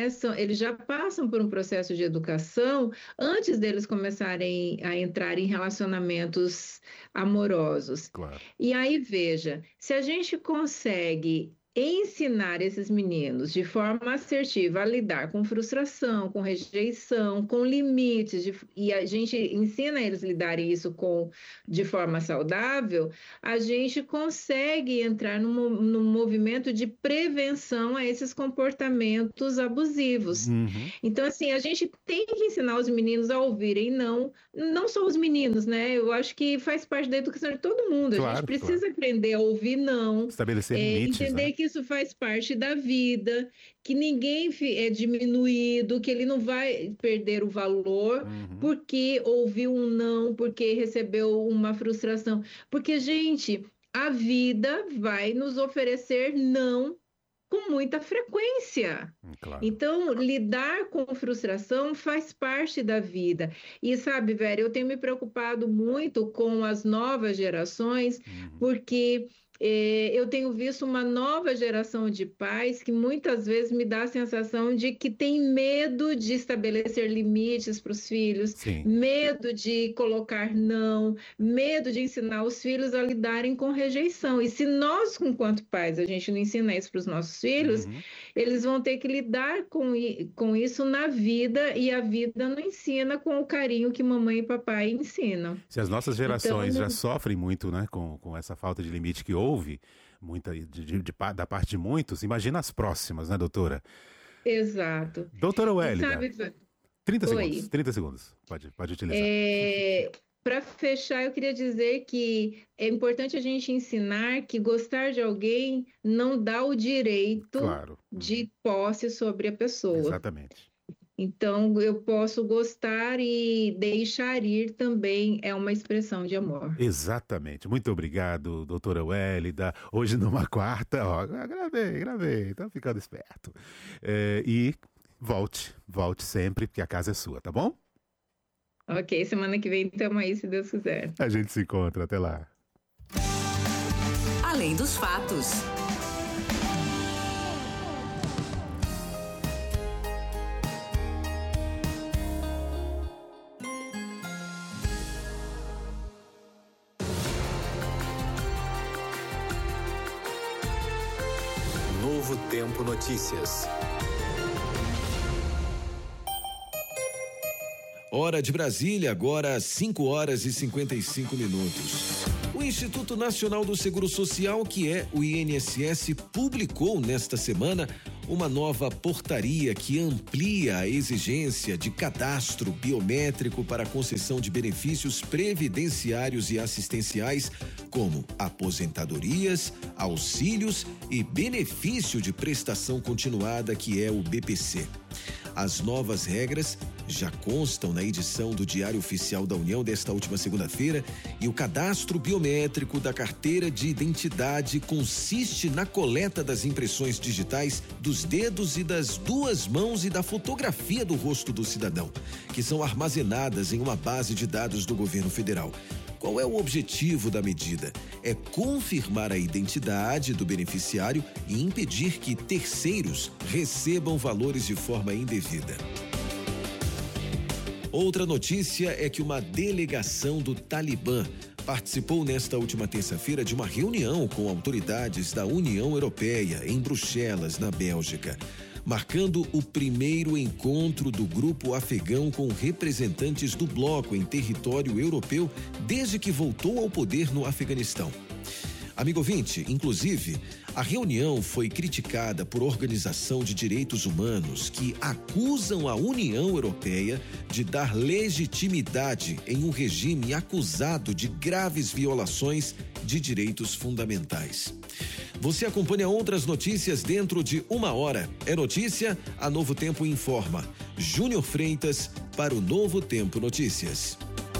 passam por um processo de educação antes deles começarem a entrar em relacionamentos amorosos. Claro. E aí, veja, se a gente consegue ensinar esses meninos de forma assertiva a lidar com frustração, com rejeição, com limites, e a gente ensina eles a lidarem isso de forma saudável, a gente consegue entrar num movimento de prevenção a esses comportamentos abusivos. Então, assim, a gente tem que ensinar os meninos a ouvirem não só os meninos, né? Eu acho que faz parte da educação de todo mundo. Claro, a gente precisa aprender a ouvir não. Estabelecer limites, entender, né? Que isso faz parte da vida, que ninguém é diminuído, que ele não vai perder o valor porque ouviu um não, porque recebeu uma frustração. Porque, gente, a vida vai nos oferecer não com muita frequência. Claro. Então, lidar com frustração faz parte da vida. E sabe, Vera, eu tenho me preocupado muito com as novas gerações, porque eu tenho visto uma nova geração de pais que muitas vezes me dá a sensação de que tem medo de estabelecer limites para os filhos, medo de colocar não, medo de ensinar os filhos a lidarem com rejeição. E se nós, enquanto pais, a gente não ensina isso para os nossos filhos, eles vão ter que lidar com isso na vida, e a vida não ensina com o carinho que mamãe e papai ensinam. Se as nossas gerações já sofrem muito, né, com essa falta de limite que houve muita da parte de muitos, imagina as próximas, né, doutora? Exato. Doutora Wélida, 30 segundos, pode utilizar. para fechar, eu queria dizer que é importante a gente ensinar que gostar de alguém não dá o direito de posse sobre a pessoa. Exatamente. Então, eu posso gostar e deixar ir também é uma expressão de amor. Exatamente. Muito obrigado, doutora Wélida. Hoje numa quarta, ó, gravei, tá ficando esperto. E volte sempre, porque a casa é sua, tá bom? Ok, semana que vem estamos aí, se Deus quiser. A gente se encontra, até lá. Além dos fatos. Novo Tempo Notícias. Hora de Brasília, agora 5 horas e 55 minutos. O Instituto Nacional do Seguro Social, que é o INSS, publicou nesta semana uma nova portaria que amplia a exigência de cadastro biométrico para a concessão de benefícios previdenciários e assistenciais, como aposentadorias, auxílios e benefício de prestação continuada, que é o BPC. As novas regras já constam na edição do Diário Oficial da União desta última segunda-feira e o cadastro biométrico da carteira de identidade consiste na coleta das impressões digitais dos dedos e das duas mãos e da fotografia do rosto do cidadão, que são armazenadas em uma base de dados do governo federal. Qual é o objetivo da medida? É confirmar a identidade do beneficiário e impedir que terceiros recebam valores de forma indevida. Outra notícia é que uma delegação do Talibã participou nesta última terça-feira de uma reunião com autoridades da União Europeia em Bruxelas, na Bélgica, marcando o primeiro encontro do grupo afegão com representantes do bloco em território europeu desde que voltou ao poder no Afeganistão. Amigo ouvinte, inclusive, a reunião foi criticada por organização de direitos humanos que acusam a União Europeia de dar legitimidade em um regime acusado de graves violações de direitos fundamentais. Você acompanha outras notícias dentro de 1 hora. É notícia, a Novo Tempo informa. Júnior Freitas para o Novo Tempo Notícias.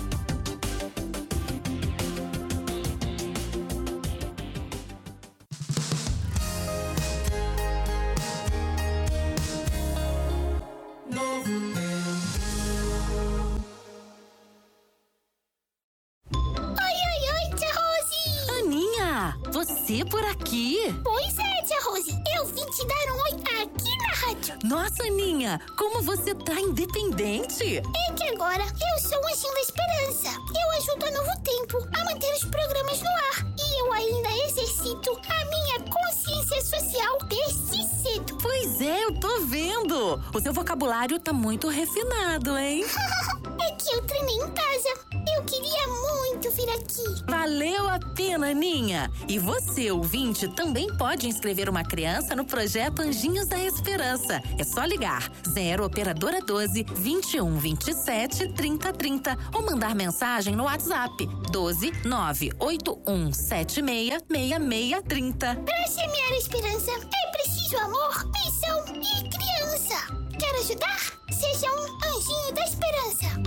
Você por aqui? Pois é, tia Rose. Eu vim te dar um oi aqui na rádio. Nossa, Aninha, como você tá independente. É que agora eu sou um anjinho da esperança. Eu ajudo a Novo Tempo a manter os programas no ar. E eu ainda exercito a minha consciência social desde cedo. Pois é, eu tô vendo. O seu vocabulário tá muito refinado, hein? É que eu treinei em casa. Eu queria muito vir aqui. Valeu a pena, Aninha. E você, ouvinte, também pode inscrever uma criança no projeto Anjinhos da Esperança. É só ligar 0 operadora 12 21 27 30 30 ou mandar mensagem no WhatsApp 12 981 76 66 30. Para semear a esperança é preciso amor, missão e criança. Quer ajudar? Seja um anjinho da esperança.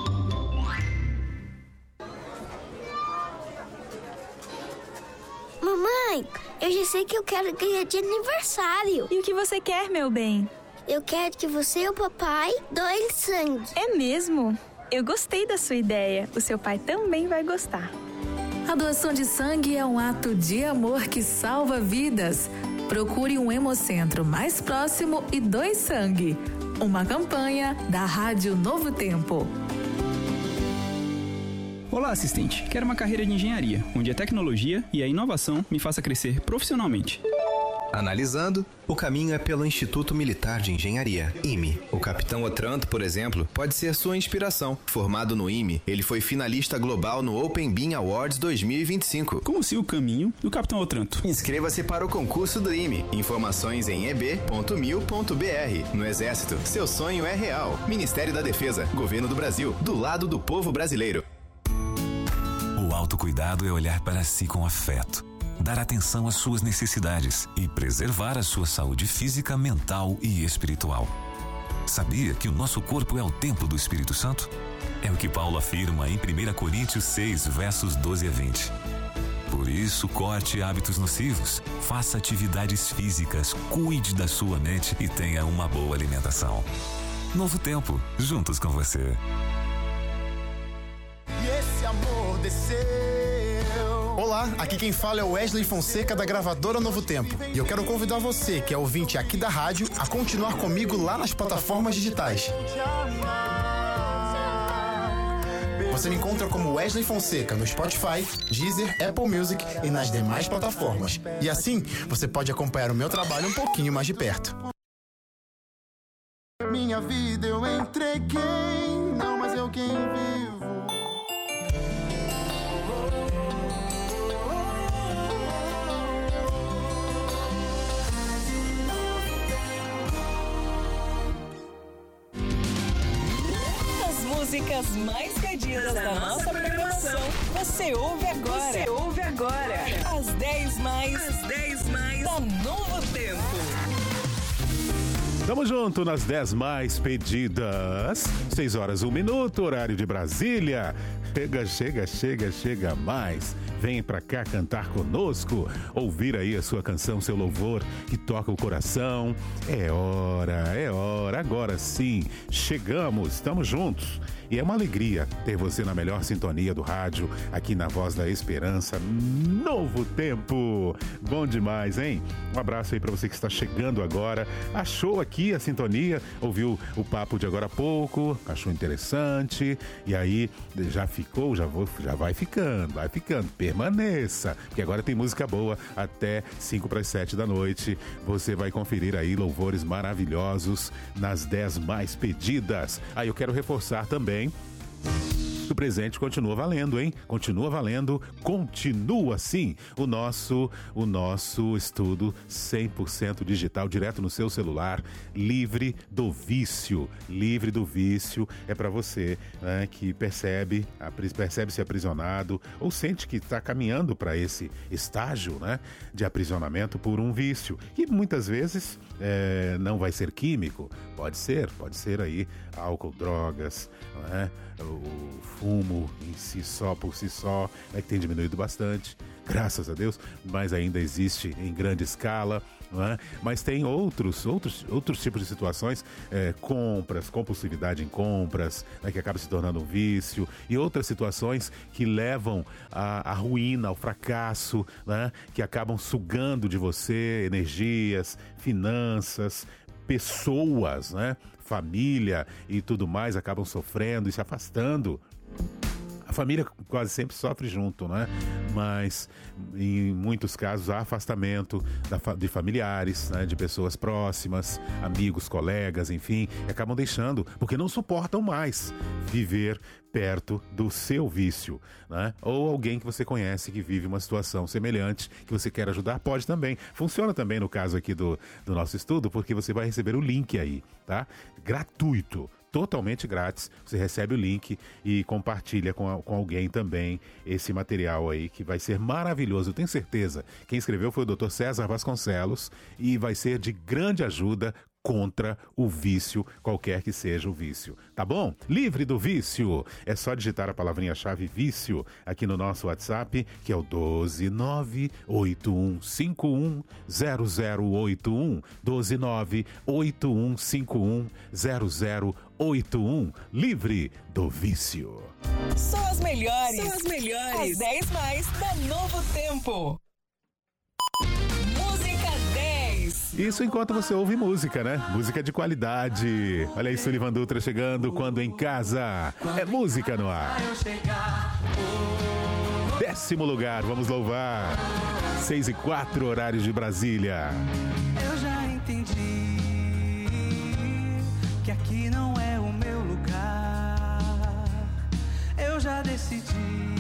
Mamãe, eu já sei que eu quero ganhar de aniversário. E o que você quer, meu bem? Eu quero que você e o papai doem sangue. É mesmo? Eu gostei da sua ideia. O seu pai também vai gostar. A doação de sangue é um ato de amor que salva vidas. Procure um hemocentro mais próximo e doe sangue. Uma campanha da Rádio Novo Tempo. Olá, assistente. Quero uma carreira de engenharia, onde a tecnologia e a inovação me faça crescer profissionalmente. Analisando, o caminho é pelo Instituto Militar de Engenharia, IME. O Capitão Otranto, por exemplo, pode ser sua inspiração. Formado no IME, ele foi finalista global no Open Bean Awards 2025. Como se o caminho do Capitão Otranto. Inscreva-se para o concurso do IME. Informações em eb.mil.br. No Exército, seu sonho é real. Ministério da Defesa, Governo do Brasil, do lado do povo brasileiro. autocuidado é olhar para si com afeto, dar atenção às suas necessidades e preservar a sua saúde física, mental e espiritual. Sabia que o nosso corpo é o templo do Espírito Santo? É o que Paulo afirma em 1 Coríntios 6, versos 12 a 20. Por isso, corte hábitos nocivos, faça atividades físicas, cuide da sua mente e tenha uma boa alimentação. Novo Tempo, juntos com você. E esse amor desceu. Olá, aqui quem fala é o Wesley Fonseca da gravadora Novo Tempo. E eu quero convidar você, que é ouvinte aqui da rádio, a continuar comigo lá nas plataformas digitais. Você me encontra como Wesley Fonseca no Spotify, Deezer, Apple Music e nas demais plataformas. E assim, você pode acompanhar o meu trabalho um pouquinho mais de perto. Minha vida eu entreguei, não mais eu quem vivo. As músicas mais pedidas da nossa programação, você ouve agora. Você ouve agora. As 10 mais da Novo Tempo. Tamo junto nas 10 mais pedidas. 6 horas, 1 minuto, horário de Brasília. Chega mais. Vem pra cá cantar conosco, ouvir aí a sua canção, seu louvor que toca o coração. É hora, agora sim, chegamos, estamos juntos. E é uma alegria ter você na melhor sintonia do rádio, aqui na Voz da Esperança, Novo Tempo. Bom demais, hein? Um abraço aí pra você que está chegando agora, achou aqui a sintonia, ouviu o papo de agora há pouco, achou interessante, e aí já ficou, já vai ficando, permaneça, porque agora tem música boa até 5 para as 7 da noite. Você vai conferir aí louvores maravilhosos nas 10 mais pedidas. Aí eu quero reforçar também o presente continua valendo, hein? Continua valendo, continua sim o nosso estudo 100% digital, direto no seu celular, livre do vício. Livre do vício é para você, né, que percebe-se aprisionado ou sente que está caminhando para esse estágio, né, de aprisionamento por um vício. E muitas vezes não vai ser químico, pode ser aí álcool, drogas, né? O fumo em si só, por si só, que tem diminuído bastante, graças a Deus, mas ainda existe em grande escala, não é? Mas tem outros tipos de situações, compras, compulsividade em compras, né, que acaba se tornando um vício, e outras situações que levam à ruína, ao fracasso, né, que acabam sugando de você energias, finanças, pessoas, né? Família e tudo mais acabam sofrendo e se afastando. A família quase sempre sofre junto, né? Mas em muitos casos há afastamento de familiares, né? De pessoas próximas, amigos, colegas, enfim, e acabam deixando porque não suportam mais viver perto do seu vício, né? Ou alguém que você conhece que vive uma situação semelhante, que você quer ajudar, pode também. Funciona também no caso aqui do nosso estudo, porque você vai receber o link aí, tá? Gratuito. Totalmente grátis, você recebe o link e compartilha com alguém também esse material aí, que vai ser maravilhoso, eu tenho certeza. Quem escreveu foi o Dr. César Vasconcelos e vai ser de grande ajuda contra o vício, qualquer que seja o vício, tá bom? Livre do vício, é só digitar a palavrinha-chave vício aqui no nosso WhatsApp, que é o 12981510081, 12981510081, livre do vício. Só as melhores. As 10 mais da Novo Tempo. Música 10. Isso enquanto você ouve música, né? Música de qualidade. Olha aí, Sullivan Dutra chegando quando em casa. É música no ar. 10º lugar, vamos louvar. 6:04, horários de Brasília. Eu já entendi que aqui não é o meu lugar. Eu já decidi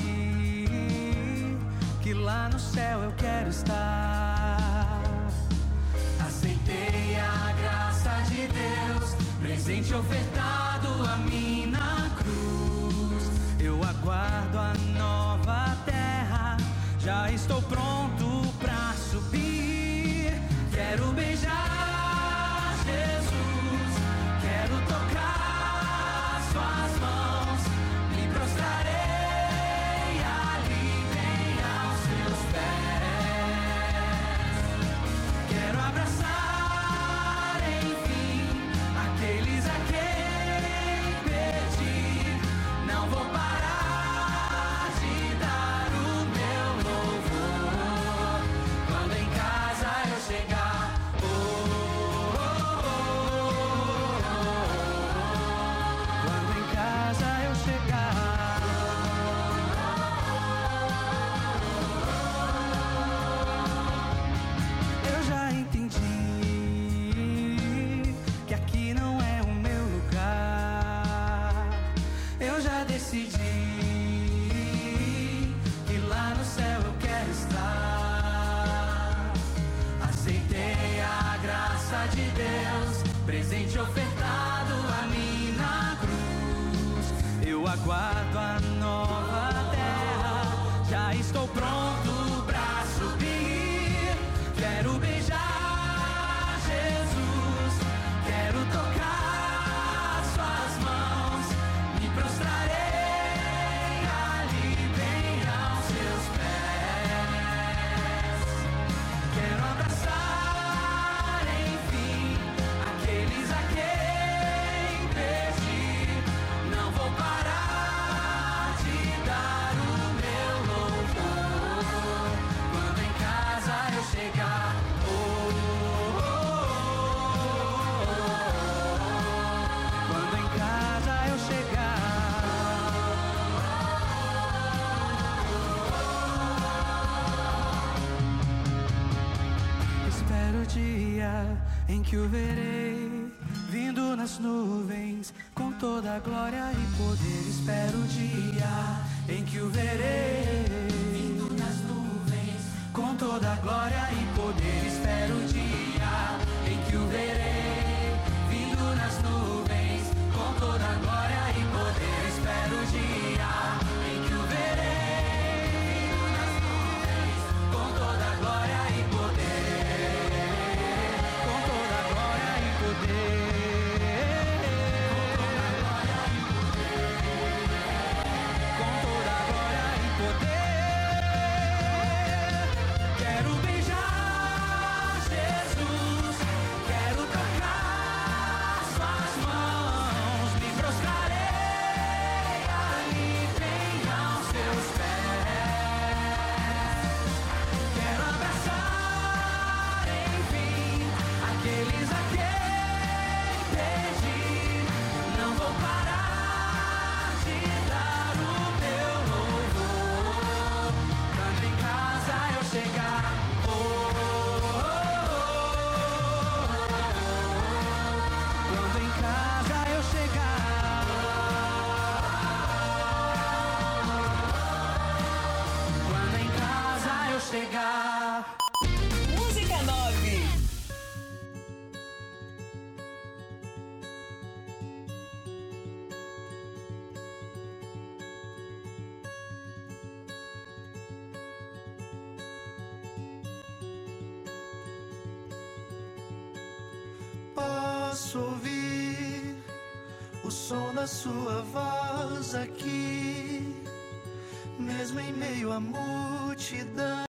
que lá no céu eu quero estar. Aceitei a graça de Deus, presente ofertado a mim na cruz. Eu aguardo a nova terra estou pronto pra subir. Quero beijar Jesus, quero tocar suas mãos, me prostrarei ali bem aos seus pés. Quero abraçar, enfim, aqueles a quem perdi. Não vou parar de dar o meu louvor quando em casa eu chegar. Quando em casa eu chegar. Eu já entendi que aqui não é o meu lugar. Eu já decidi que lá no céu eu quero estar. Aceitei a graça de Deus, presente ofertado a mim na cruz. Eu aguardo a nova terra, já estou pronto pra subir. Quero beijar Jesus, quero tocar suas mãos, me prostrarei ali bem aos seus pés. Quero abraçar, enfim, aqueles a quem perdi. Não vou parar de dar o meu louvor quando em casa eu chegar. Quando em casa eu chegar. Espero o dia em que o verei vindo nas nuvens com toda a glória e poder. Espero o dia em que o verei vindo nas nuvens com toda a glória e poder. Espero o dia em que o verei vindo nas nuvens com toda a glória e poder. Espero o dia em que o verei vindo nas nuvens com toda a glória e poder. Com toda a glória e poder. Com toda a glória e poder. Quero beijar Jesus, quero tocar suas mãos, me prostrarei ali bem aos seus pés. Quero abraçar, enfim, aqueles a quem perdi. Não vou parar de dar o meu louvor quando em casa eu chegar. Quando em casa eu chegar. Quando em casa eu chegar. Música 9. Posso ouvir o som da sua voz aqui, mesmo em meio à multidão.